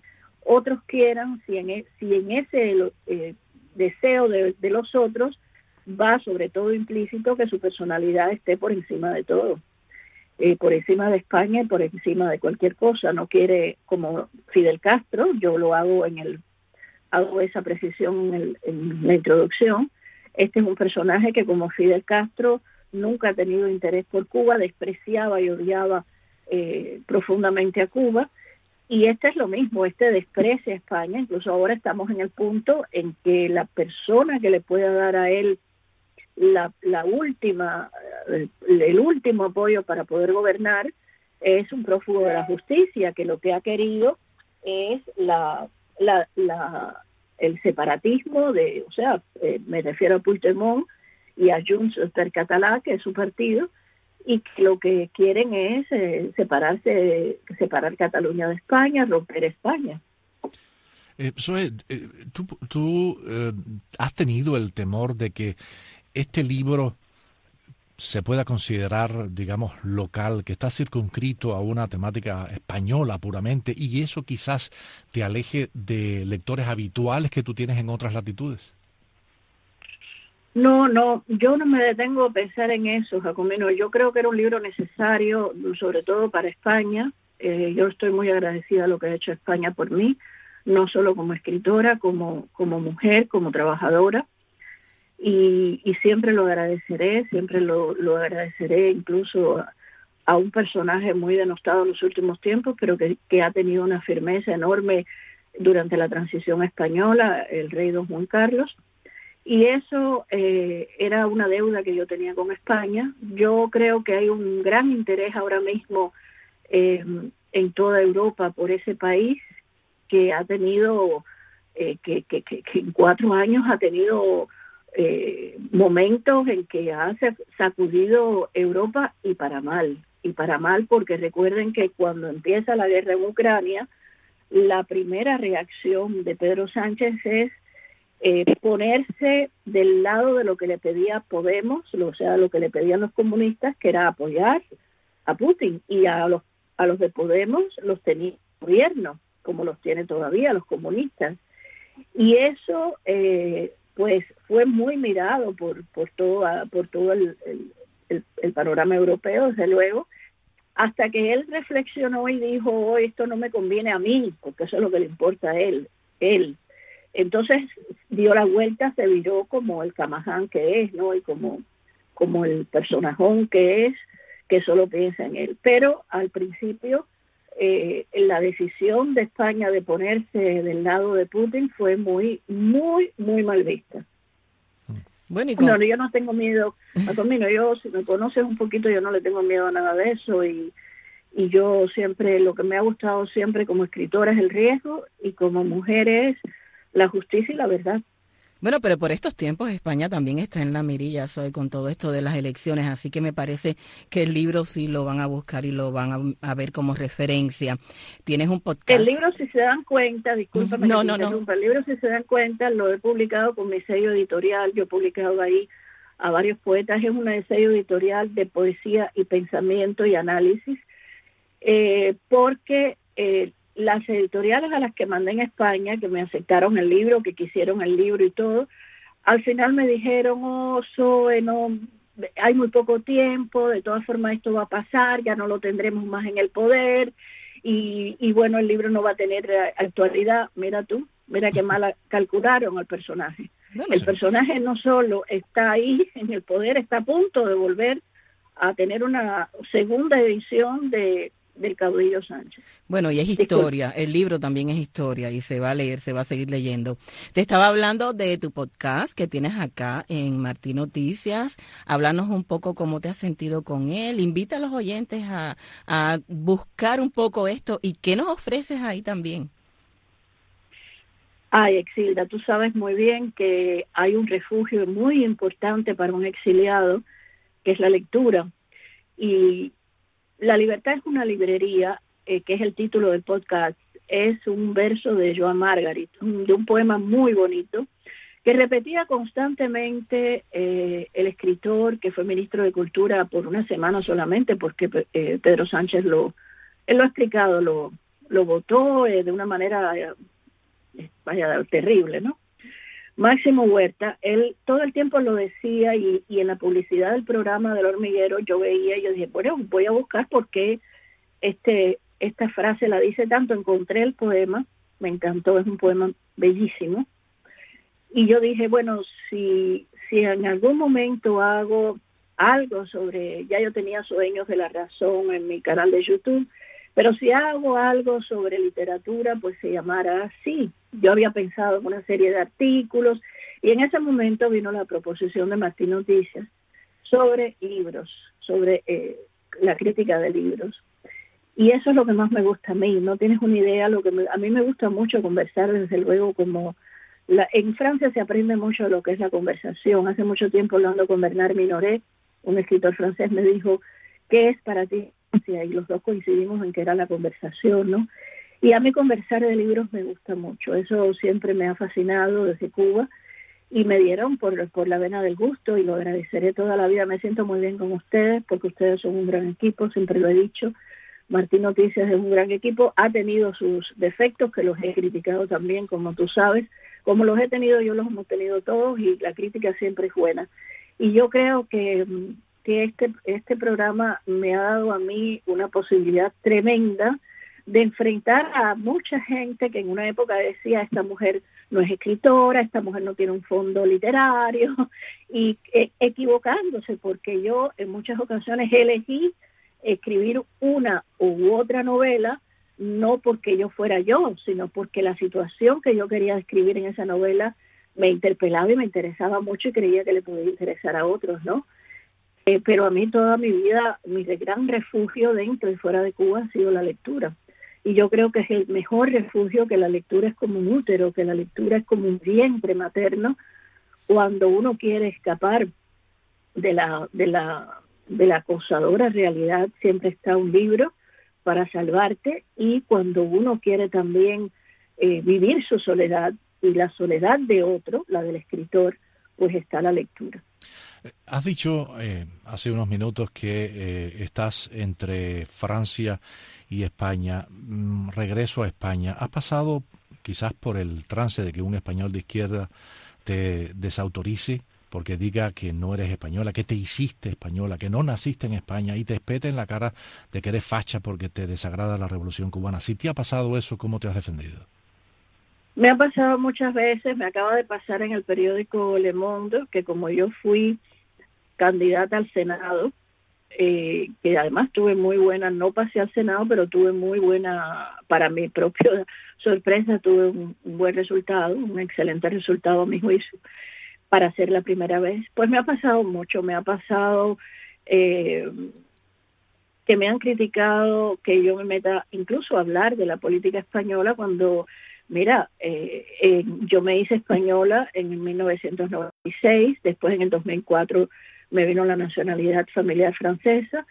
otros quieran, si en, si en ese eh, deseo de, de los otros va sobre todo implícito que su personalidad esté por encima de todo, eh, por encima de España y por encima de cualquier cosa. No quiere, como Fidel Castro, yo lo hago en el, hago esa precisión en, el, en la introducción. Este es un personaje que, como Fidel Castro, nunca ha tenido interés por Cuba, despreciaba y odiaba eh, profundamente a Cuba. Y este es lo mismo, este desprecia a España. Incluso ahora estamos en el punto en que la persona que le pueda dar a él la, la última, el, el último apoyo para poder gobernar es un prófugo de la justicia, que lo que ha querido es la, la, la el separatismo de, o sea, eh, me refiero a Puigdemont y a Junts per Català, que es su partido, y que lo que quieren es eh, separarse, separar Cataluña de España, romper España. Eh, Zoe, eh, tú, tú eh, has tenido el temor de que este libro se pueda considerar, digamos, local, que está circunscrito a una temática española puramente, y eso quizás te aleje de lectores habituales que tú tienes en otras latitudes? No, no, yo no me detengo a pensar en eso, Jacomino. Yo creo que era un libro necesario, sobre todo para España. Eh, yo estoy muy agradecida a lo que ha hecho España por mí, no solo como escritora, como, como mujer, como trabajadora. Y, y siempre lo agradeceré, siempre lo, lo agradeceré incluso a, a un personaje muy denostado en los últimos tiempos, pero que, que ha tenido una firmeza enorme durante la transición española, el rey don Juan Carlos. Y eso eh, era una deuda que yo tenía con España. Yo creo que hay un gran interés ahora mismo eh, en toda Europa por ese país que ha tenido, eh, que, que, que, que en cuatro años ha tenido eh, momentos en que ha sacudido Europa y para mal. Y para mal porque recuerden que cuando empieza la guerra en Ucrania, la primera reacción de Pedro Sánchez es Eh, ponerse del lado de lo que le pedía Podemos, o sea, lo que le pedían los comunistas, que era apoyar a Putin, y a los a los de Podemos los tenía el gobierno, como los tiene todavía los comunistas. Y eso, eh, pues, fue muy mirado por por todo, por todo el, el, el panorama europeo, desde luego, hasta que él reflexionó y dijo, oh, esto no me conviene a mí, porque eso es lo que le importa a él, él. Entonces dio la vuelta, se viró como el camaján que es, ¿no? Y como, como el personajón que es, que solo piensa en él. Pero al principio eh, la decisión de España de ponerse del lado de Putin fue muy, muy, muy mal vista. Bueno, ¿y cómo? No, yo no tengo miedo, Antonio, yo, si me conoces un poquito, yo no le tengo miedo a nada de eso, y, y yo siempre, lo que me ha gustado siempre como escritora es el riesgo, y como mujer es la justicia y la verdad. Bueno, pero por estos tiempos España también está en la mirilla, soy con todo esto de las elecciones, así que me parece que el libro sí lo van a buscar y lo van a, a ver como referencia. Tienes un podcast. El libro, si se dan cuenta, discúlpame, no, que no, no. El libro, si se dan cuenta, lo he publicado con mi sello editorial. Yo he publicado ahí a varios poetas. Es un sello editorial de poesía y pensamiento y análisis, eh, porque eh, las editoriales a las que mandé en España, que me aceptaron el libro, que quisieron el libro y todo, al final me dijeron, oh, Zoe, no, hay muy poco tiempo, de todas formas esto va a pasar, ya no lo tendremos más en el poder, y, y bueno, el libro no va a tener actualidad. Mira tú, mira qué mal calcularon al personaje. Bueno, el sí. personaje no solo está ahí en el poder, está a punto de volver a tener una segunda edición de del Caudillo Sánchez. Bueno, y es historia, el libro también es historia y se va a leer, se va a seguir leyendo. Te estaba hablando de tu podcast que tienes acá en Martín Noticias. Háblanos un poco cómo te has sentido con él. Invita a los oyentes a, a buscar un poco esto y qué nos ofreces ahí también. Ay, Exilda, tú sabes muy bien que hay un refugio muy importante para un exiliado, que es la lectura. Y La Libertad es una librería, eh, que es el título del podcast, es un verso de Joan Margarit, un, de un poema muy bonito, que repetía constantemente eh, el escritor que fue ministro de Cultura por una semana solamente, porque eh, Pedro Sánchez lo, él lo ha explicado, lo, lo votó eh, de una manera vaya, terrible, ¿no? Máximo Huerta, él todo el tiempo lo decía y, y en la publicidad del programa del Hormiguero yo veía y yo dije, bueno, voy a buscar por qué este, esta frase la dice tanto. Encontré el poema, me encantó, es un poema bellísimo. Y yo dije, bueno, si, si en algún momento hago algo sobre, ya yo tenía Sueños de la Razón en mi canal de YouTube, pero si hago algo sobre literatura, pues se llamara así. Yo había pensado en una serie de artículos y en ese momento vino la proposición de Martín Noticias sobre libros, sobre eh, la crítica de libros. Y eso es lo que más me gusta a mí. No tienes una idea, lo que me, a mí me gusta mucho conversar, desde luego, como la, en Francia se aprende mucho lo que es la conversación. Hace mucho tiempo, hablando con Bernard Minoret, un escritor francés, me dijo, ¿qué es para ti? Y los dos coincidimos en que era la conversación, ¿no? Y a mí conversar de libros me gusta mucho, eso siempre me ha fascinado desde Cuba y me dieron por, por la vena del gusto y lo agradeceré toda la vida. Me siento muy bien con ustedes porque ustedes son un gran equipo, siempre lo he dicho. Martín Noticias es un gran equipo, ha tenido sus defectos que los he criticado también, como tú sabes, como los he tenido yo los hemos tenido todos y la crítica siempre es buena. Y yo creo que... que este este programa me ha dado a mí una posibilidad tremenda de enfrentar a mucha gente que en una época decía, esta mujer no es escritora, esta mujer no tiene un fondo literario, y eh, equivocándose, porque yo en muchas ocasiones elegí escribir una u otra novela, no porque yo fuera yo, sino porque la situación que yo quería escribir en esa novela me interpelaba y me interesaba mucho y creía que le podía interesar a otros, ¿no? Eh, pero a mí toda mi vida, mi gran refugio dentro y fuera de Cuba ha sido la lectura. Y yo creo que es el mejor refugio, que la lectura es como un útero, que la lectura es como un vientre materno. Cuando uno quiere escapar de la, de la, de la acosadora realidad, siempre está un libro para salvarte. Y cuando uno quiere también eh, vivir su soledad y la soledad de otro, la del escritor, pues está la lectura. Has dicho eh, hace unos minutos que eh, estás entre Francia y España. Mm, regreso a España. ¿Has pasado quizás por el trance de que un español de izquierda te desautorice porque diga que no eres española, que te hiciste española, que no naciste en España y te espete en la cara de que eres facha porque te desagrada la Revolución Cubana? Si te ha pasado eso, ¿cómo te has defendido? Me ha pasado muchas veces, me acaba de pasar en el periódico Le Monde, que como yo fui candidata al Senado, eh, que además tuve muy buena, no pasé al Senado, pero tuve muy buena, para mi propia sorpresa, tuve un, un buen resultado, un excelente resultado a mi juicio, para ser la primera vez. Pues me ha pasado mucho, me ha pasado eh, que me han criticado que yo me meta incluso a hablar de la política española cuando... Mira, eh, eh, yo me hice española en mil novecientos noventa y seis, después en el dos mil cuatro me vino la nacionalidad familiar francesa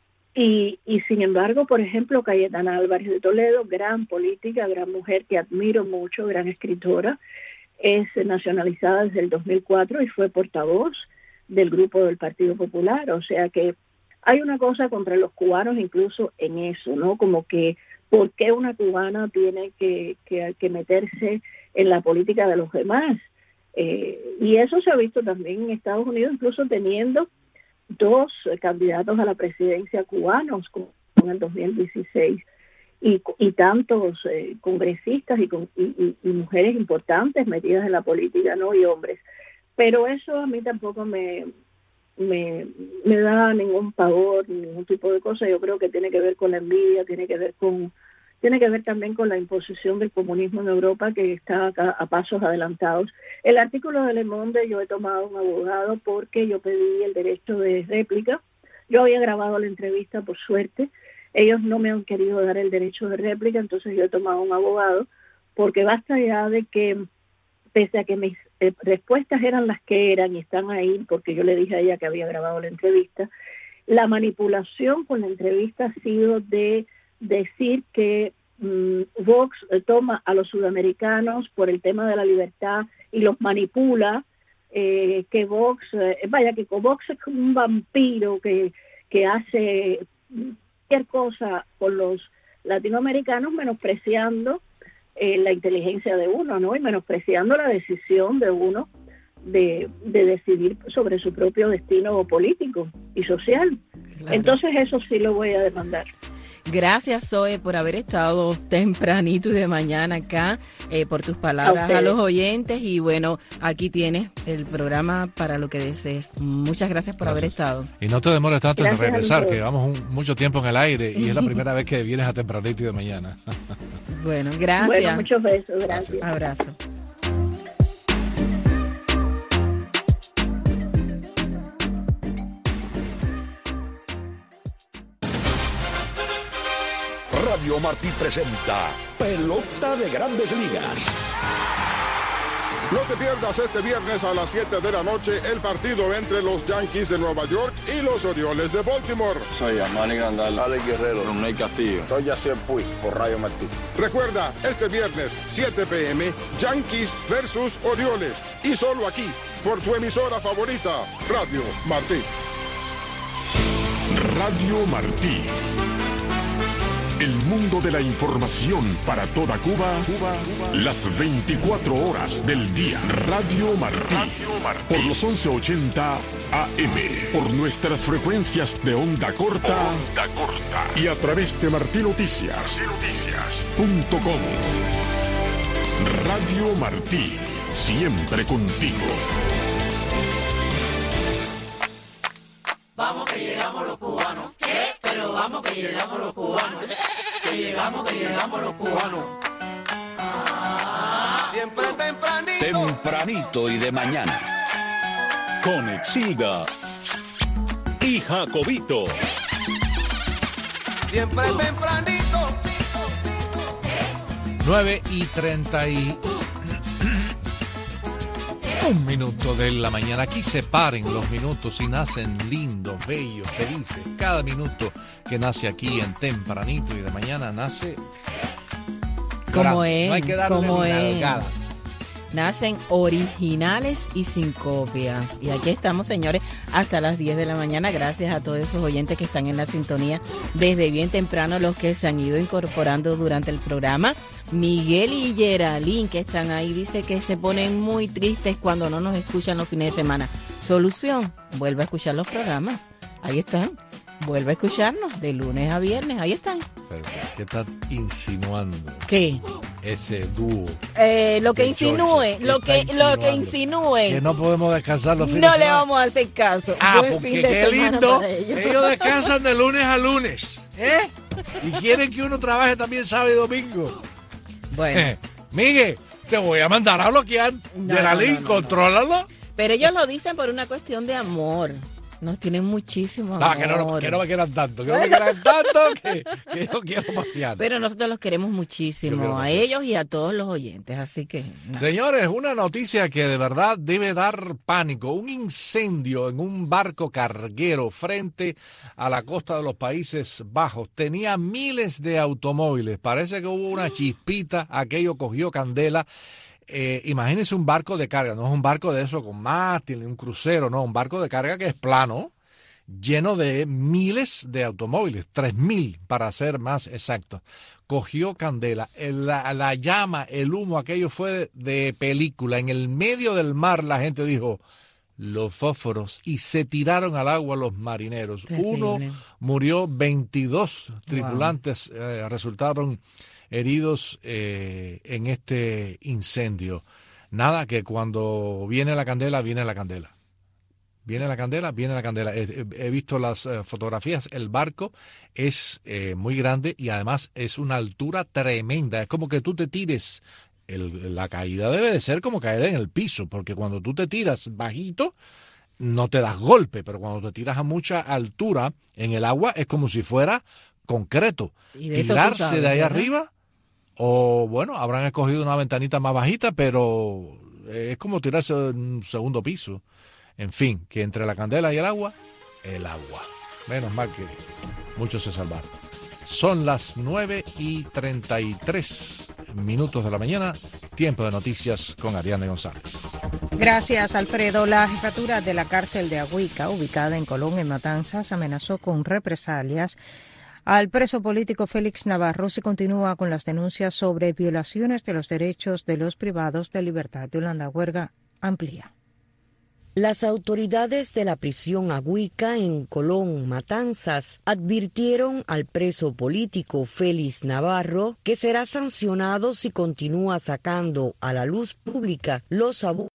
y, y sin embargo, por ejemplo, Cayetana Álvarez de Toledo, gran política, gran mujer que admiro mucho, gran escritora, es nacionalizada desde el dos mil cuatro y fue portavoz del grupo del Partido Popular, o sea que hay una cosa contra los cubanos incluso en eso, ¿no? Como que ¿por qué una cubana tiene que, que, que meterse en la política de los demás? Eh, y eso se ha visto también en Estados Unidos, incluso teniendo dos candidatos a la presidencia cubanos como en el dos mil dieciséis y, y tantos eh, congresistas y, y, y mujeres importantes metidas en la política, ¿no? Y hombres. Pero eso a mí tampoco me... Me, me da ningún pavor, ningún tipo de cosa. Yo creo que tiene que ver con la envidia, tiene que ver con tiene que ver también con la imposición del comunismo en Europa, que está acá a pasos adelantados. El artículo de Le Monde, yo he tomado un abogado porque yo pedí el derecho de réplica. Yo había grabado la entrevista, por suerte. Ellos no me han querido dar el derecho de réplica, entonces yo he tomado un abogado, porque basta ya de que, pese a que mis eh, respuestas eran las que eran y están ahí, porque yo le dije a ella que había grabado la entrevista, la manipulación con la entrevista ha sido de decir que mmm, Vox eh, toma a los sudamericanos por el tema de la libertad y los manipula, eh, que Vox, eh, vaya, que Vox es como un vampiro que, que hace cualquier cosa con los latinoamericanos, menospreciando eh, la inteligencia de uno, ¿no? Y menospreciando la decisión de uno de, de decidir sobre su propio destino político y social. Claro. Entonces eso sí lo voy a demandar. Gracias, Zoe, por haber estado tempranito y de mañana acá, eh, por tus palabras a, a los oyentes. Y bueno, aquí tienes el programa para lo que desees. Muchas gracias por gracias. haber estado. Y no te demores tanto gracias en regresar, que llevamos un, mucho tiempo en el aire y es la primera vez que vienes a tempranito y de mañana. Bueno, gracias. Bueno, muchos besos, gracias. Abrazo. Radio Martí presenta Pelota de Grandes Ligas. No te pierdas este viernes a las siete de la noche el partido entre los Yankees de Nueva York y los Orioles de Baltimore. Soy Manny Grandal, Alex Guerrero, Ronald Castillo. Soy Yacier Puig, por Radio Martí. Recuerda, este viernes, siete p m, Yankees versus Orioles. Y solo aquí, por tu emisora favorita, Radio Martí. Radio Martí. El mundo de la información para toda Cuba, Cuba, Cuba, las veinticuatro horas del día. Radio Martí, Radio Martí. Por los once ochenta A M, por nuestras frecuencias de onda corta, onda corta. Y a través de Martí Noticias, Noticias punto com. Radio Martí, siempre contigo. Vamos que llegamos los cubanos. ¿Qué? Pero vamos que llegamos los cubanos. Que llegamos, que llegamos los cubanos. Ah. Siempre tempranito. Tempranito y de mañana. Con Exilda y Jacobito. Siempre tempranito. nueve y treinta y un minuto de la mañana. Aquí se paren los minutos y nacen lindos, bellos, felices. Cada minuto que nace aquí en tempranito y de mañana nace como es, no hay que darle como ni es. nalgadas. Nacen originales y sin copias. Y aquí estamos, señores, hasta las diez de la mañana. Gracias a todos esos oyentes que están en la sintonía desde bien temprano, los que se han ido incorporando durante el programa. Miguel y Geraldine, que están ahí, dice que se ponen muy tristes cuando no nos escuchan los fines de semana. Solución, vuelve a escuchar los programas. Ahí están. Vuelve a escucharnos de lunes a viernes. Ahí están. Pero, ¿qué estás insinuando? ¿Qué? Ese dúo. Eh, lo que insinúe, lo que, lo que insinúe. Que no podemos descansar los fines no de semana. le vamos a hacer caso. Ah, Buen porque fin de qué semana lindo. para ellos. Ellos descansan de lunes a lunes. ¿Eh? Y quieren que uno trabaje también sábado y domingo. Bueno. Eh, Miguel, te voy a mandar a bloquear. No, Geraldine, no, no, contrólalo. Pero ellos lo dicen por una cuestión de amor. Nos tienen muchísimo amor. Ah, que no, que no me quieran tanto, que no me quieran tanto, que, que yo quiero pasear. Pero nosotros los queremos muchísimo, a ellos y a todos los oyentes, así que... No. Señores, una noticia que de verdad debe dar pánico. Un incendio en un barco carguero frente a la costa de los Países Bajos. Tenía miles de automóviles. Parece que hubo una chispita, aquello cogió candela. Eh, imagínense un barco de carga, no es un barco de eso con mástil, un crucero, no, un barco de carga que es plano, lleno de miles de automóviles, tres mil para ser más exacto. Cogió candela, el, la, la llama, el humo, aquello fue de, de película. En el medio del mar la gente dijo, los fósforos, y se tiraron al agua los marineros. Terrible. Uno murió, veintidós tripulantes wow. eh, resultaron heridos eh, en este incendio. Nada, que cuando viene la candela, viene la candela. Viene la candela, viene la candela. He, he visto las eh, fotografías. El barco es eh, muy grande y además es una altura tremenda. Es como que tú te tires. El, la caída debe de ser como caer en el piso, porque cuando tú te tiras bajito, no te das golpe, pero cuando te tiras a mucha altura en el agua, es como si fuera concreto. Tirarse sabes, de ahí ¿verdad? Arriba... O bueno, habrán escogido una ventanita más bajita, pero es como tirarse en un segundo piso. En fin, que entre la candela y el agua, el agua. Menos mal que muchos se salvaron. Son las nueve y treinta y tres minutos de la mañana. Tiempo de noticias con Ariane González. Gracias, Alfredo. La jefatura de la cárcel de Agüica, ubicada en Colón, en Matanzas, amenazó con represalias Al preso político Félix Navarro se continúa con las denuncias sobre violaciones de los derechos de los privados de libertad. Yolanda Huerga amplía. Las autoridades de la prisión Agüica en Colón, Matanzas, advirtieron al preso político Félix Navarro que será sancionado si continúa sacando a la luz pública los abusos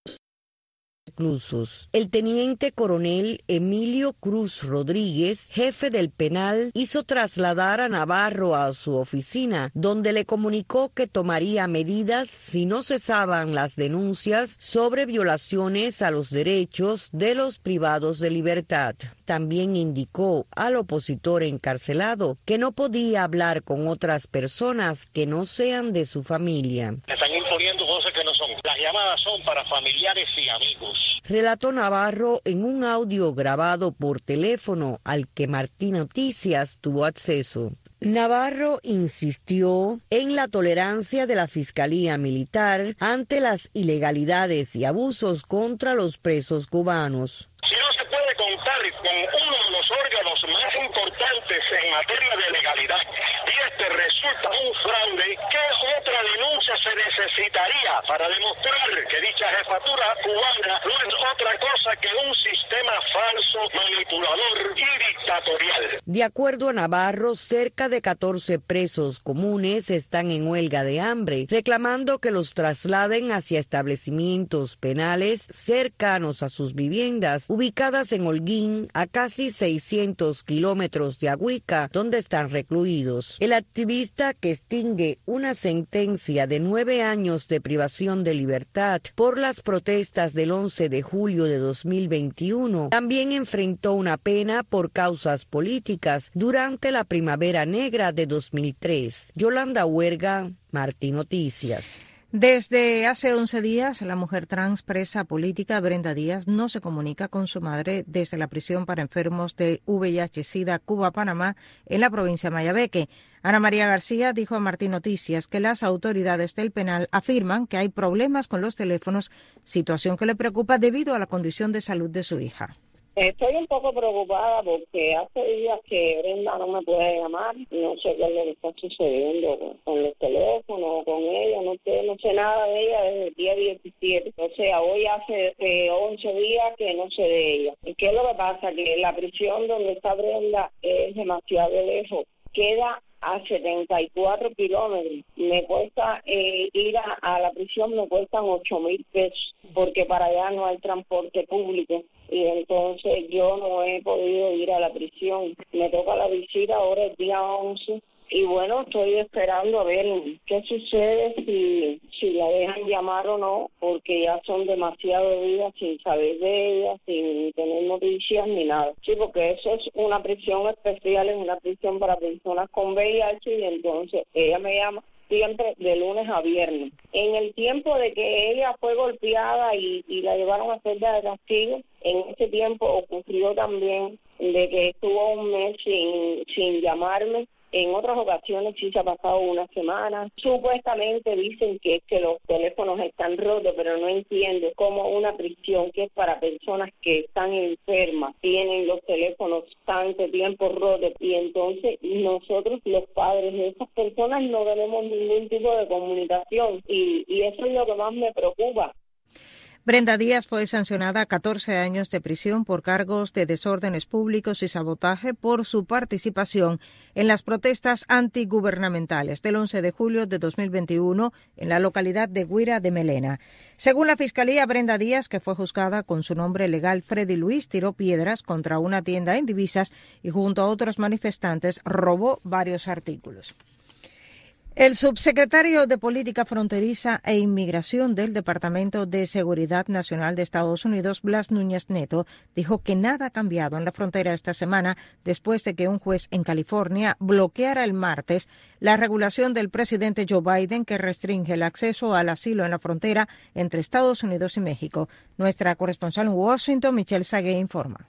reclusos. El teniente coronel Emilio Cruz Rodríguez, jefe del penal, hizo trasladar a Navarro a su oficina, donde le comunicó que tomaría medidas si no cesaban las denuncias sobre violaciones a los derechos de los privados de libertad. También indicó al opositor encarcelado que no podía hablar con otras personas que no sean de su familia. Están imponiendo cosas que no son. Las llamadas son para familiares y amigos. Relató Navarro en un audio grabado por teléfono al que Martín Noticias tuvo acceso. Navarro insistió en la tolerancia de la Fiscalía Militar ante las ilegalidades y abusos contra los presos cubanos. Si no se puede contar con uno de los órganos más importantes en materia de legalidad y este resulta un fraude, ¿qué otra denuncia se necesitaría para demostrar que dicha jefatura cubana no es otra cosa que un sistema falso, manipulador y dictatorial? De acuerdo a Navarro, cerca de catorce presos comunes están en huelga de hambre, reclamando que los trasladen hacia establecimientos penales cercanos a sus viviendas, ubicadas en Holguín, a casi seiscientos kilómetros de Agüica, donde están recluidos. El activista que extingue una sentencia de nueve años de privación de libertad por las protestas del once de julio de dos mil veintiuno también enfrentó una pena por causas políticas durante la Primavera Negra de dos mil tres. Yolanda Huerga, Martín Noticias. Desde hace once días, la mujer trans presa política Brenda Díaz no se comunica con su madre desde la prisión para enfermos de V I H-Sida Cuba-Panamá en la provincia de Mayabeque. Ana María García dijo a Martín Noticias que las autoridades del penal afirman que hay problemas con los teléfonos, situación que le preocupa debido a la condición de salud de su hija. Estoy un poco preocupada porque hace días que Brenda no me puede llamar, no sé qué es lo que está sucediendo con, con los teléfonos, con ella, no sé, no sé nada de ella desde el día diecisiete, o sea, hoy hace eh, once días que no sé de ella. ¿Y qué es lo que pasa? Que la prisión donde está Brenda es demasiado lejos, queda a setenta y cuatro kilómetros. Me cuesta eh, ir a, a la prisión, me cuestan ocho mil pesos, porque para allá no hay transporte público. Y entonces yo no he podido ir a la prisión. Me toca la visita ahora el día once. Y bueno, estoy esperando a ver qué sucede, si, si la dejan llamar o no, porque ya son demasiados días sin saber de ella, sin tener noticias ni nada. Sí, porque eso es una prisión especial, es una prisión para personas con V I H, y entonces ella me llama siempre de lunes a viernes. En el tiempo de que ella fue golpeada y, y la llevaron a celda de castigo, en ese tiempo ocurrió también de que estuvo un mes sin, sin llamarme. En otras ocasiones sí se ha pasado una semana. Supuestamente dicen que, que los teléfonos están rotos, pero no entiendo cómo una prisión que es para personas que están enfermas tienen los teléfonos tanto tiempo rotos. Y entonces nosotros, los padres de esas personas, no tenemos ningún tipo de comunicación. Y, y eso es lo que más me preocupa. Brenda Díaz fue sancionada a catorce años de prisión por cargos de desórdenes públicos y sabotaje por su participación en las protestas antigubernamentales del once de julio de dos mil veintiuno en la localidad de Guira de Melena. Según la Fiscalía, Brenda Díaz, que fue juzgada con su nombre legal Freddy Luis, tiró piedras contra una tienda en Divisas y junto a otros manifestantes robó varios artículos. El subsecretario de Política Fronteriza e Inmigración del Departamento de Seguridad Nacional de Estados Unidos, Blas Núñez Neto, dijo que nada ha cambiado en la frontera esta semana después de que un juez en California bloqueara el martes la regulación del presidente Joe Biden que restringe el acceso al asilo en la frontera entre Estados Unidos y México. Nuestra corresponsal en Washington, Michelle Sagué, informa.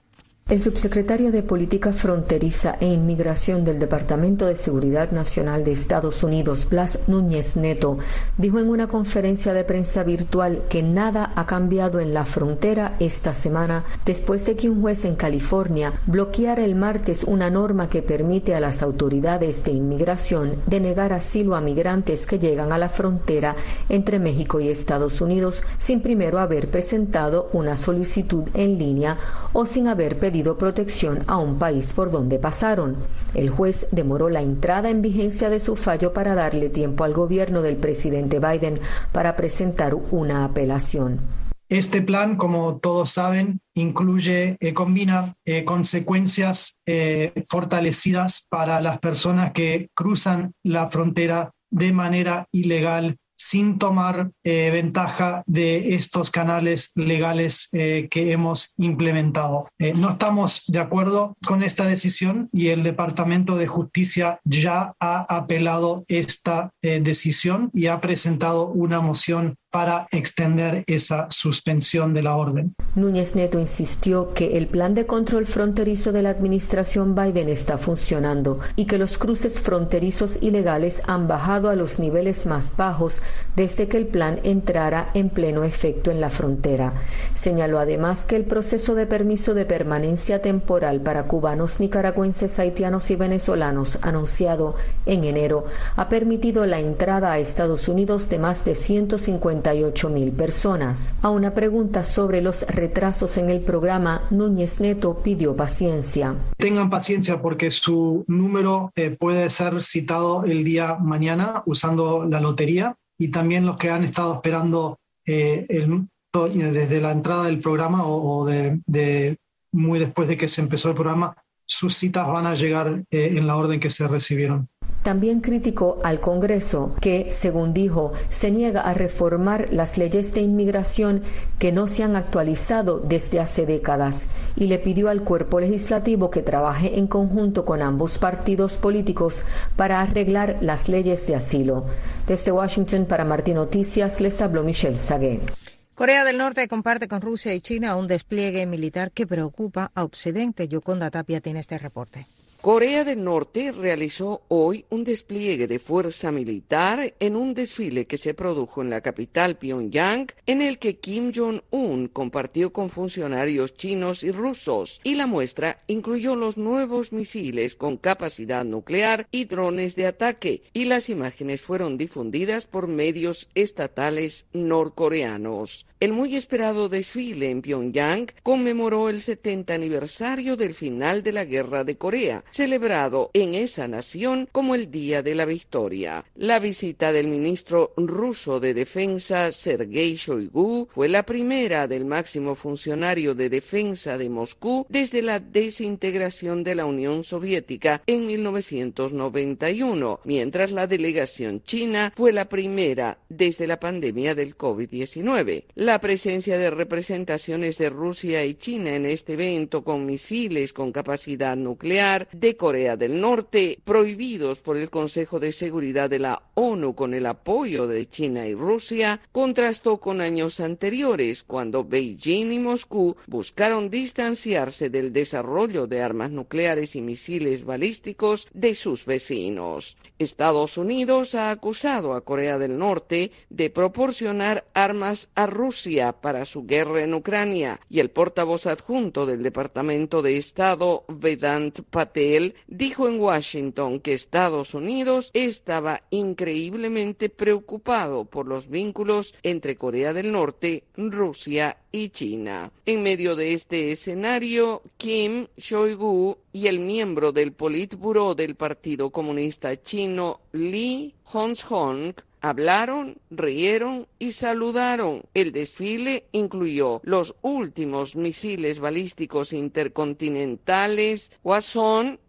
El subsecretario de Política Fronteriza e Inmigración del Departamento de Seguridad Nacional de Estados Unidos, Blas Núñez Neto, dijo en una conferencia de prensa virtual que nada ha cambiado en la frontera esta semana después de que un juez en California bloqueara el martes una norma que permite a las autoridades de inmigración denegar asilo a migrantes que llegan a la frontera entre México y Estados Unidos sin primero haber presentado una solicitud en línea o sin haber pedido protección a un país por donde pasaron. El juez demoró la entrada en vigencia de su fallo para darle tiempo al gobierno del presidente Biden para presentar una apelación. Este plan, como todos saben, incluye, eh, combina eh, consecuencias eh, fortalecidas para las personas que cruzan la frontera de manera ilegal sin tomar eh, ventaja de estos canales legales eh, que hemos implementado. Eh, no estamos de acuerdo con esta decisión y el Departamento de Justicia ya ha apelado esta eh, decisión y ha presentado una moción para extender esa suspensión de la orden. Núñez Neto insistió que el plan de control fronterizo de la administración Biden está funcionando y que los cruces fronterizos ilegales han bajado a los niveles más bajos desde que el plan entrara en pleno efecto en la frontera. Señaló además que el proceso de permiso de permanencia temporal para cubanos, nicaragüenses, haitianos y venezolanos anunciado en enero ha permitido la entrada a Estados Unidos de más de ciento cincuenta y ocho mil personas. A una pregunta sobre los retrasos en el programa, Núñez Neto pidió paciencia. Tengan paciencia porque su número eh, puede ser citado el día mañana usando la lotería, y también los que han estado esperando eh, el, desde la entrada del programa o, o de, de muy después de que se empezó el programa, sus citas van a llegar eh, en la orden que se recibieron. También criticó al Congreso que, según dijo, se niega a reformar las leyes de inmigración que no se han actualizado desde hace décadas y le pidió al cuerpo legislativo que trabaje en conjunto con ambos partidos políticos para arreglar las leyes de asilo. Desde Washington para Martín Noticias les habló Michelle Sagué. Corea del Norte comparte con Rusia y China un despliegue militar que preocupa a Occidente. Yoconda Tapia tiene este reporte. Corea del Norte realizó hoy un despliegue de fuerza militar en un desfile que se produjo en la capital Pyongyang, en el que Kim Jong-un compartió con funcionarios chinos y rusos, y la muestra incluyó los nuevos misiles con capacidad nuclear y drones de ataque, y las imágenes fueron difundidas por medios estatales norcoreanos. El muy esperado desfile en Pyongyang conmemoró el setenta aniversario del final de la Guerra de Corea, celebrado en esa nación como el Día de la Victoria. La visita del ministro ruso de Defensa, Sergei Shoigu, fue la primera del máximo funcionario de defensa de Moscú desde la desintegración de la Unión Soviética en mil novecientos noventa y uno, mientras la delegación china fue la primera desde la pandemia del COVID diecinueve. La presencia de representaciones de Rusia y China en este evento con misiles con capacidad nuclear de Corea del Norte, prohibidos por el Consejo de Seguridad de la ONU con el apoyo de China y Rusia, contrastó con años anteriores, cuando Beijing y Moscú buscaron distanciarse del desarrollo de armas nucleares y misiles balísticos de sus vecinos. Estados Unidos ha acusado a Corea del Norte de proporcionar armas a Rusia para su guerra en Ucrania, y el portavoz adjunto del Departamento de Estado, Vedant Patel, dijo en Washington que Estados Unidos estaba increíblemente preocupado por los vínculos entre Corea del Norte, Rusia y China. En medio de este escenario, Kim Shoigu y el miembro del Politburó del Partido Comunista Chino, Lee Hong-hong, hablaron, rieron y saludaron. El desfile incluyó los últimos misiles balísticos intercontinentales Hwasong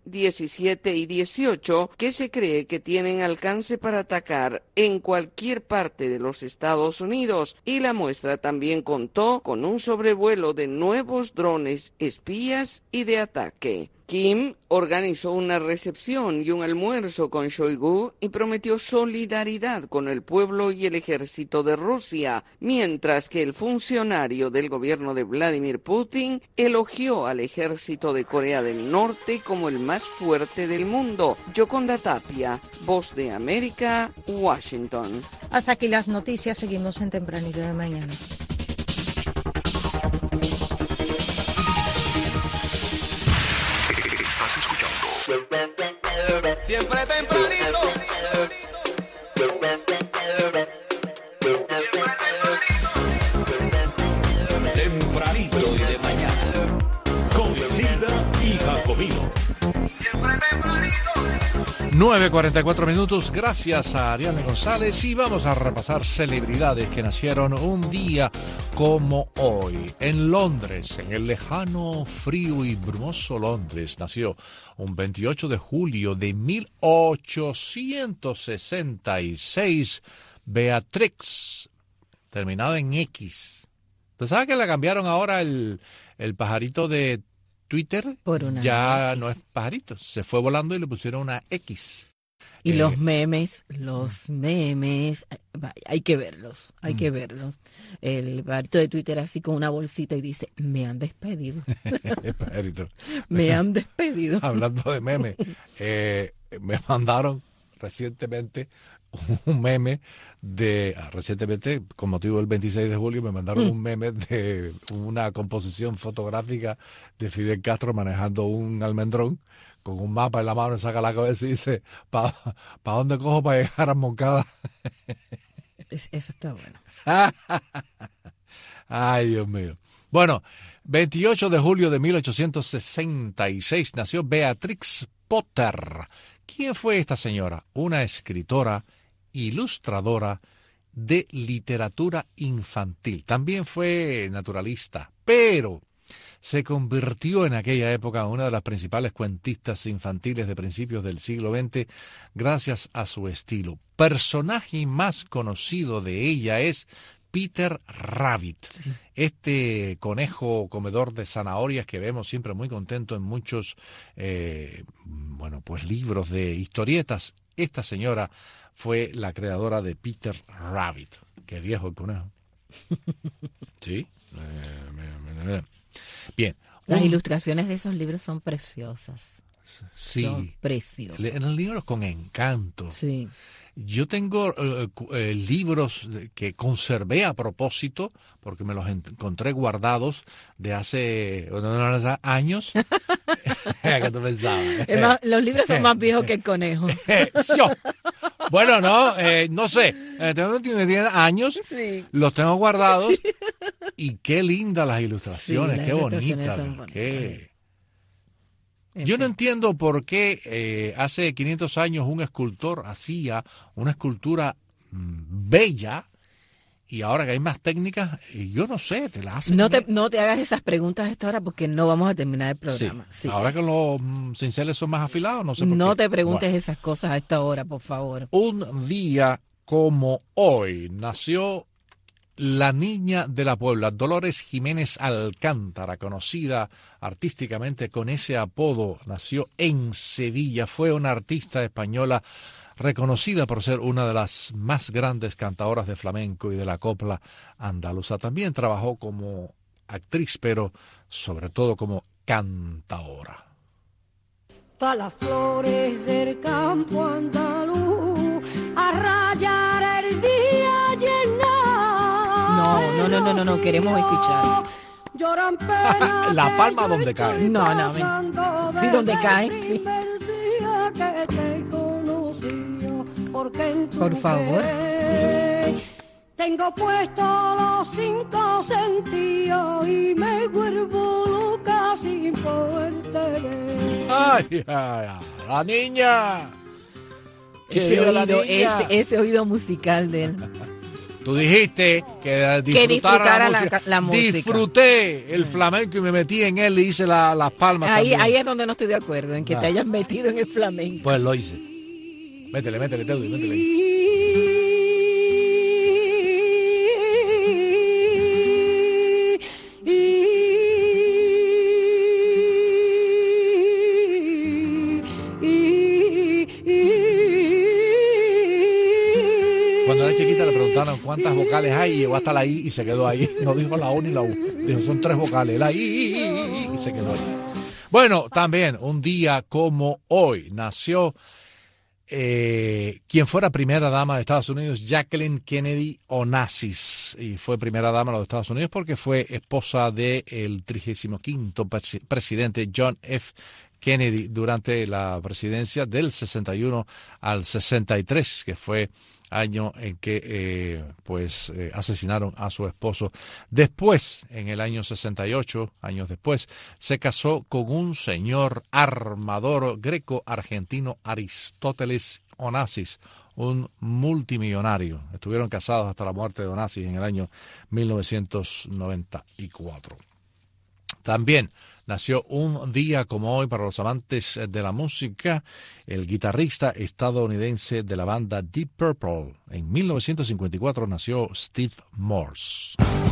diecisiete y dieciocho que se cree que tienen alcance para atacar en cualquier parte de los Estados Unidos, y la muestra también contó con un sobrevuelo de nuevos drones espías y de ataque. Kim organizó una recepción y un almuerzo con Shoigu y prometió solidaridad con el pueblo y el ejército de Rusia, mientras que el funcionario del gobierno de Vladimir Putin elogió al ejército de Corea del Norte como el más fuerte del mundo. Yoconda Tapia, Voz de América, Washington. Hasta aquí las noticias, seguimos en Tempranito de Mañana. Estás escuchando Siempre tempranito. Tempranito y de mañana con Isilda y Jacobino. nueve cuarenta y cuatro minutos, gracias a Ariane González, y vamos a repasar celebridades que nacieron un día como hoy. En Londres, en el lejano, frío y brumoso Londres, nació un veintiocho de julio de mil ochocientos sesenta y seis Beatrix, terminado en X. ¿Tú sabes que le cambiaron ahora el, el pajarito de Twitter? Por una ya X. No es pajarito, se fue volando y le pusieron una X. Y Eh, los memes, los memes, vaya, hay que verlos, hay Mm. que verlos. El pajarito de Twitter así con una bolsita y dice, me han despedido. El pajarito. Me han despedido. Hablando de memes, eh, me mandaron recientemente un meme de, ah, recientemente, con motivo del veintiséis de julio, me mandaron Mm. un meme de una composición fotográfica de Fidel Castro manejando un almendrón con un mapa en la mano, saca la cabeza y dice, ¿para pa dónde cojo para llegar a Moncada? Es- Eso está bueno. Ay, Dios mío. Bueno, veintiocho de julio de mil ochocientos sesenta y seis nació Beatrix Potter. ¿Quién fue esta señora? Una escritora, ilustradora de literatura infantil. También fue naturalista, pero se convirtió en aquella época en una de las principales cuentistas infantiles de principios del siglo veinte gracias a su estilo. Personaje más conocido de ella es Peter Rabbit, este conejo comedor de zanahorias que vemos siempre muy contento en muchos eh, bueno, pues libros de historietas. Esta señora fue la creadora de Peter Rabbit. Qué viejo el conejo. Sí. Eh, me- me- me- Bien. Las Un- ilustraciones de esos libros son preciosas. Sí. Son preciosas. Le- Eran libros con encanto. Sí. Yo tengo eh, cu- eh, libros de- que conservé a propósito, porque me los en- encontré guardados de hace bueno, no, años. ¿Qué tú pensabas? Es más, los libros son más viejos que el conejo. Yo. Bueno, no, eh, no sé. Eh, tengo tiene años, Sí. los tengo guardados. Y qué lindas las ilustraciones, Sí, las qué ilustraciones bonitas. son bonitas. Qué... En Yo no fin. entiendo por qué eh, hace quinientos años un escultor hacía una escultura mm, bella y ahora que hay más técnicas, y yo no sé, te la hacen. No te, no te hagas esas preguntas a esta hora porque no vamos a terminar el Sí. programa. Sí. Ahora que los mm, cinceles son más afilados, no sé por No qué. te preguntes Bueno. esas cosas a esta hora, por favor. Un día como hoy nació la niña de la Puebla, Dolores Jiménez Alcántara, conocida artísticamente con ese apodo. Nació en Sevilla, fue una artista española reconocida por ser una de las más grandes cantadoras de flamenco y de la copla andaluza. También trabajó como actriz, pero sobre todo como cantaora. Pa' las flores del campo andaluz, a rayar el día llenar. No, no, no, no, no, no, queremos escuchar. Lloran pena. La palma donde cae. No, no, ven. Sí, donde cae, sí. Día que te conocí, porque en tu Por favor. piel tengo puesto los cinco sentidos y me vuelvo loca sin poderte ver. ¡Ay, ay, ay! ¡La niña! ¡Que Ese viva la oído, niña! ese, ese oído musical de él. Tú dijiste que disfrutara, que disfrutara la, la, música. la música. Disfruté el flamenco y me metí en él y hice la, las palmas ahí, también. ahí es donde no estoy de acuerdo, en que Ah. te hayas metido en el flamenco. Pues lo hice. Métele, métele, Teudi, métele ahí. Cuando era chiquita le preguntaron cuántas vocales hay y llegó hasta la I y se quedó ahí. No dijo la O ni la U. Dijo, son tres vocales. La I, I, I, I y se quedó ahí. Bueno, también un día como hoy nació eh, quien fuera primera dama de Estados Unidos, Jacqueline Kennedy Onassis. Y fue primera dama de los Estados Unidos porque fue esposa del trigésimo quinto presi- presidente John F. Kennedy durante la presidencia del sesenta y uno al sesenta y tres, que fue año en que eh, pues eh, asesinaron a su esposo. Después, en el año sesenta y ocho, años después, se casó con un señor armador greco-argentino, Aristóteles Onassis, un multimillonario. Estuvieron casados hasta la muerte de Onassis en el año mil novecientos noventa y cuatro. También nació un día como hoy para los amantes de la música el guitarrista estadounidense de la banda Deep Purple. En mil novecientos cincuenta y cuatro nació Steve Morse.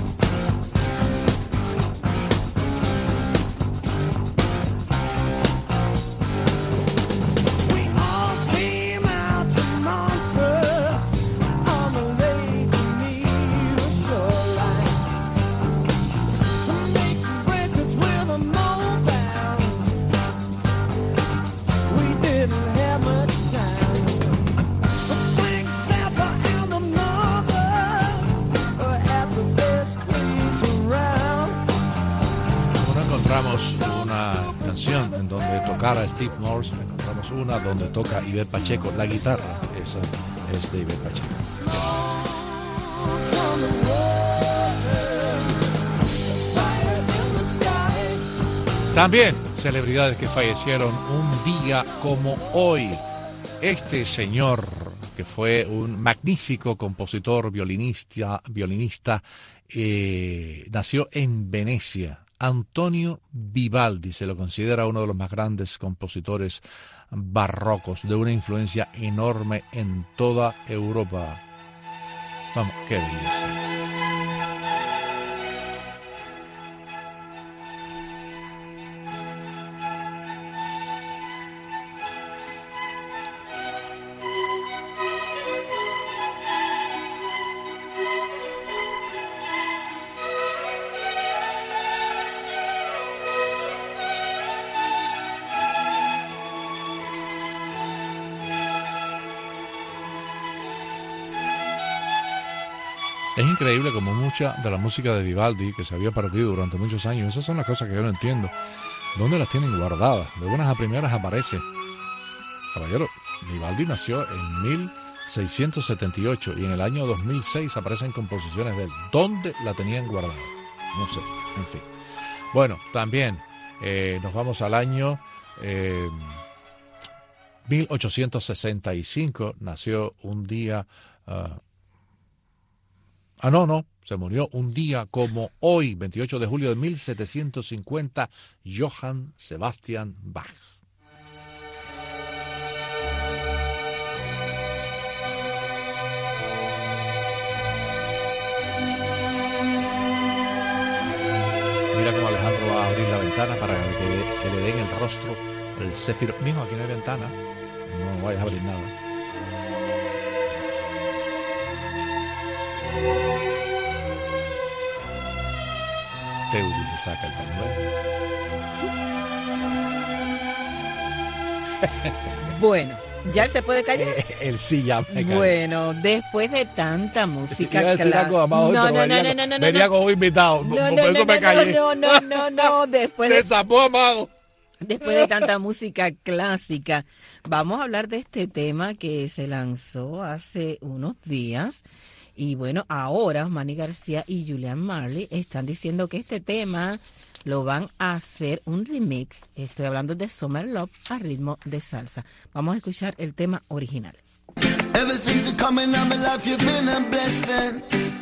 Encontramos una canción en donde tocara Steve Morse, encontramos una donde toca Ivette Pacheco, la guitarra, esa es de Ivette Pacheco. También celebridades que fallecieron un día como hoy. Este señor, que fue un magnífico compositor, violinista, violinista eh, nació en Venecia. Antonio Vivaldi se lo considera uno de los más grandes compositores barrocos, de una influencia enorme en toda Europa. Vamos, qué belleza. Es increíble como mucha de la música de Vivaldi, que se había perdido durante muchos años, esas son las cosas que yo no entiendo. ¿Dónde las tienen guardadas? De buenas a primeras aparece. Caballero, Vivaldi nació en mil seiscientos setenta y ocho y en el año dos mil seis aparecen composiciones de él. ¿Dónde la tenían guardada? No sé, en fin. Bueno, también eh, nos vamos al año eh, mil ochocientos sesenta y cinco, nació un día... Uh, Ah, no, no, se murió un día como hoy, veintiocho de julio de mil setecientos cincuenta, Johann Sebastian Bach. Mira cómo Alejandro va a abrir la ventana para que, que le den el rostro el céfiro. Mijo, aquí no hay ventana, no vayas a abrir nada. Teudi se saca el pañuelo. Bueno, ¿ya él se puede callar? Él sí ya me calla. Bueno, después de tanta música Iba a decir algo, Amado, no, pero no, venía, no, no, no, venía no. con un invitado, No, por no, eso no, me no, callé. no, no, no, no, después Se de, zapó, Amado. después de tanta música clásica, vamos a hablar de este tema que se lanzó hace unos días. Y bueno, ahora Manny García y Julian Marley están diciendo que este tema lo van a hacer un remix. Estoy hablando de Summer Love a ritmo de salsa. Vamos a escuchar el tema original. Ever since you come in my life, you've been a blessing.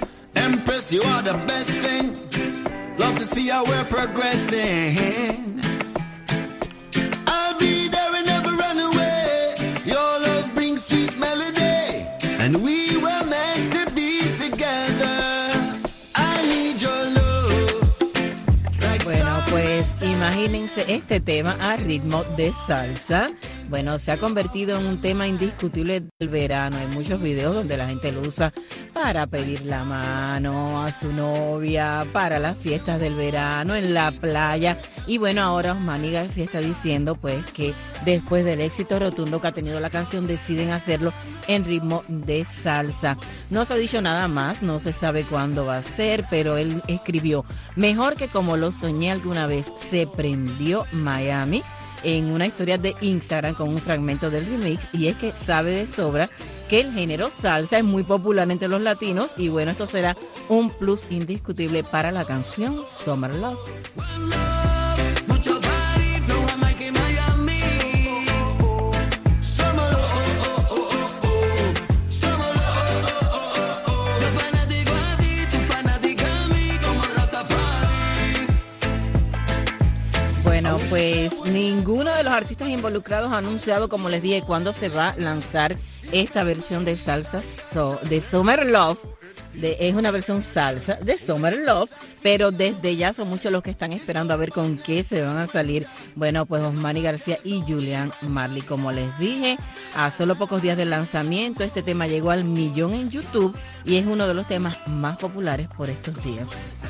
Empress, you are the best thing. Love to see how we're progressing. I'll be there and never run away. Your love brings sweet melody, and we were meant to be together. I need your love. Bueno, pues imagínense este tema a ritmo de salsa. Bueno, se ha convertido en un tema indiscutible del verano. Hay muchos videos donde la gente lo usa para pedir la mano a su novia, para las fiestas del verano, en la playa. Y bueno, ahora Osmani García está diciendo pues que después del éxito rotundo que ha tenido la canción, deciden hacerlo en ritmo de salsa. No se ha dicho nada más, no se sabe cuándo va a ser, pero él escribió: mejor que como lo soñé alguna vez, se prendió Miami, en una historia de Instagram con un fragmento del remix, y es que sabe de sobra que el género salsa es muy popular entre los latinos, y bueno, esto será un plus indiscutible para la canción Summer Love. Bueno, pues ninguno de los artistas involucrados ha anunciado, como les dije, cuándo se va a lanzar esta versión de salsa so, de Summer Love. De, es una versión salsa de Summer Love, pero desde ya son muchos los que están esperando a ver con qué se van a salir. Bueno, pues Osmani García y Julian Marley, como les dije, a solo pocos días del lanzamiento, este tema llegó al millón en YouTube y es uno de los temas más populares por estos días.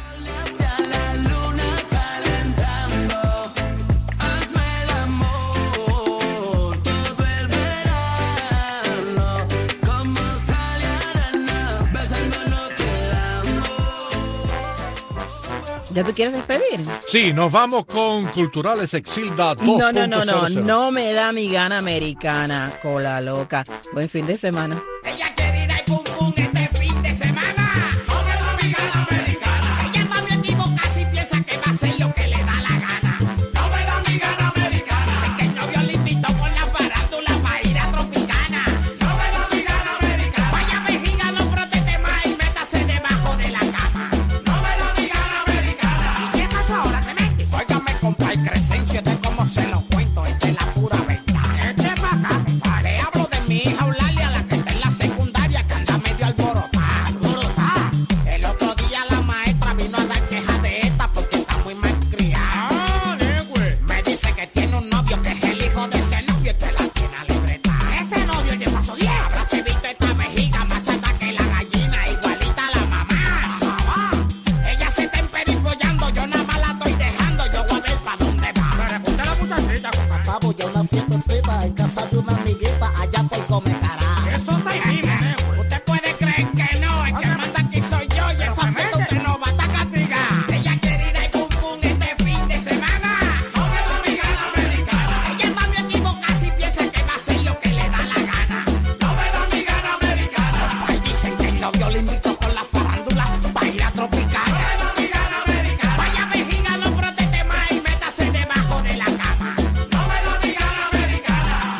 ¿Ya te quieres despedir? Sí, nos vamos con Culturales Exilda dos punto cero. No, no, no, no, no me da mi gana americana, cola loca. Buen fin de semana. Ella quiere ir al pum pum este fin de semana. No me da mi gana americana. Ella va a equivocarse y piensa que va a hacer lo que le da la gana. No me da mi gana americana. Sé que el novio le invitó con la farándula para ir a Tropicana. No me da mi gana americana. Vaya vejiga, no proteste más y métase debajo de la cama. No me da mi gana americana. ¿Y qué pasa ahora, Clemente? Óigame, compadre Crescencio, este como se lo cuento, este es la pura verdad. Este es para acá, compadre. Le hablo de mi hija Eulalia, la que está en la secundaria, que anda medio alborotada, alborotada. El otro día la maestra vino a dar queja de esta porque está muy mal criada. Ah, negüe. Me dice que tiene un novio que es el hijo de ese novio y que la tiene a libreta. Ese novio ya pasó diez. Habráse visto esta vejiga más alta que la gallina, igualita a la mamá. Mamá. Ella se está emperifollando, yo nada más la estoy dejando, yo voy a ver para dónde va. Pero escucha la muchachita. Acabo ya una fiesta prima en casa de una amiguita allá por Comecará. Eso está ahí, negüe. Usted puede creer que no, el que manda aquí soy yo y esa fiesta usted no va a estar castigada. Ella quiere ir al pum pum este fin de semana. No me da mi gana americana. Ella va a equivocarse y piensa que va a hacer lo que le da la gana. No me da mi gana americana. Ay, dicen que el novio le invitó con la farándula para ir a Tropicana. No me da mi gana americana. Vaya vejiga, no proteste más y métase debajo de la cama. No me da mi gana americana.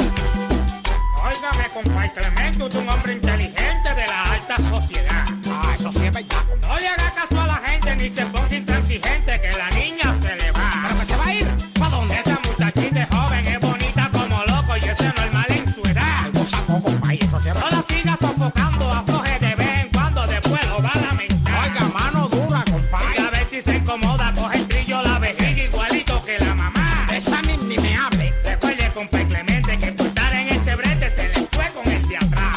Óigame, compadre Clemente, usted es un hombre inteligente de la alta sociedad. Ah, eso sí es verdad. No le haga caso a la gente ni se ponga intransigente, que la niña se le va. ¿Pero que se va a ir? ¿Para dónde? Esa muchachita es joven, es bonita como loco y eso es normal en su edad. No saco, compadre, eso sí es verdad. No la siga sofocando, afloje de vez en cuando, después lo va a lamentar. Oiga, mano dura, compadre. Y a ver si se incomoda, coge el trillo, la vejiga igualito que la mamá. De esa ni, ni me hable. Recuerde, compadre Clemente, que por estar en ese brete se le fue con el de atrás.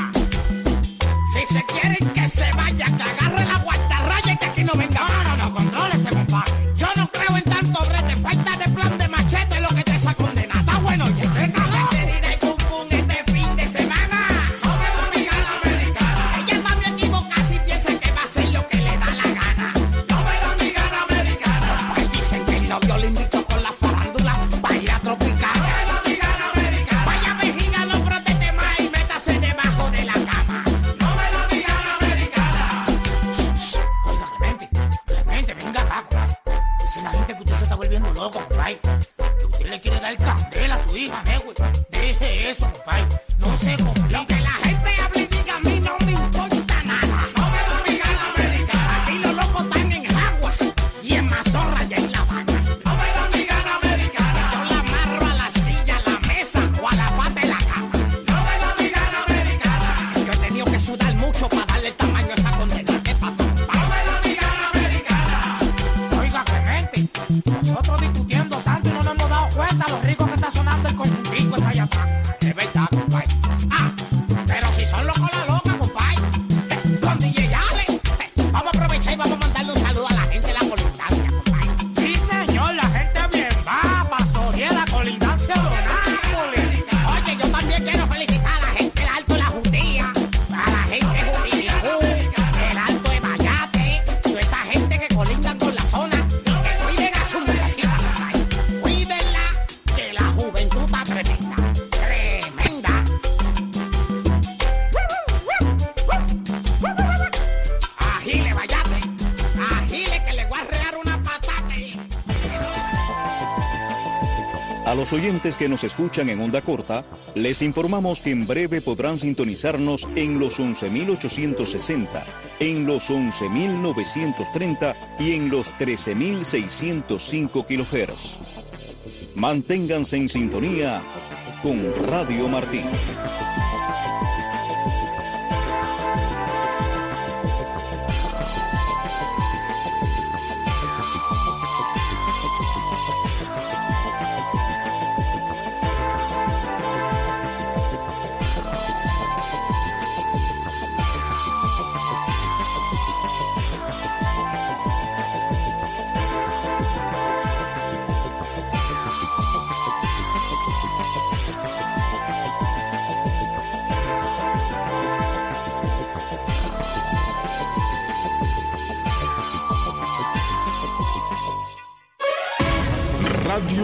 Si se quieren que se vaya, que agarre la guardarraya y que aquí no venga. No, no, no, contrólese, compadre. Yo no creo en tanto brete, falta de plan de machete lo que te esa condena. Está bueno, oye, qué calor. Quiere ir al pum pum este fin de semana. No me da mi gana americana. Ella va a equivocarse y piensa que va a hacer lo que le da la gana. No me da mi gana americana. Ay, dicen que el novio le invitó con la farándula para ir a Tropicana. No me da mi gana americana. Vaya vejiga, no proteste más y métase debajo de la cama. No me da mi gana americana. Oiga, Clemente, Clemente, venga acá, compadre. Dice la gente que usted se está volviendo loco, compadre. Que usted le quiere dar candela a su hija, ¿eh, güey? Deje eso, compadre. No se complique. Lo que la gente hable y diga a mí no me importa nada. No me da mi gana americana. Aquí A los oyentes que nos escuchan en onda corta, les informamos que en breve podrán sintonizarnos en los once mil ochocientos sesenta, en los once mil novecientos treinta y en los trece mil seiscientos cinco kilohertz. Manténganse en sintonía con Radio Martí.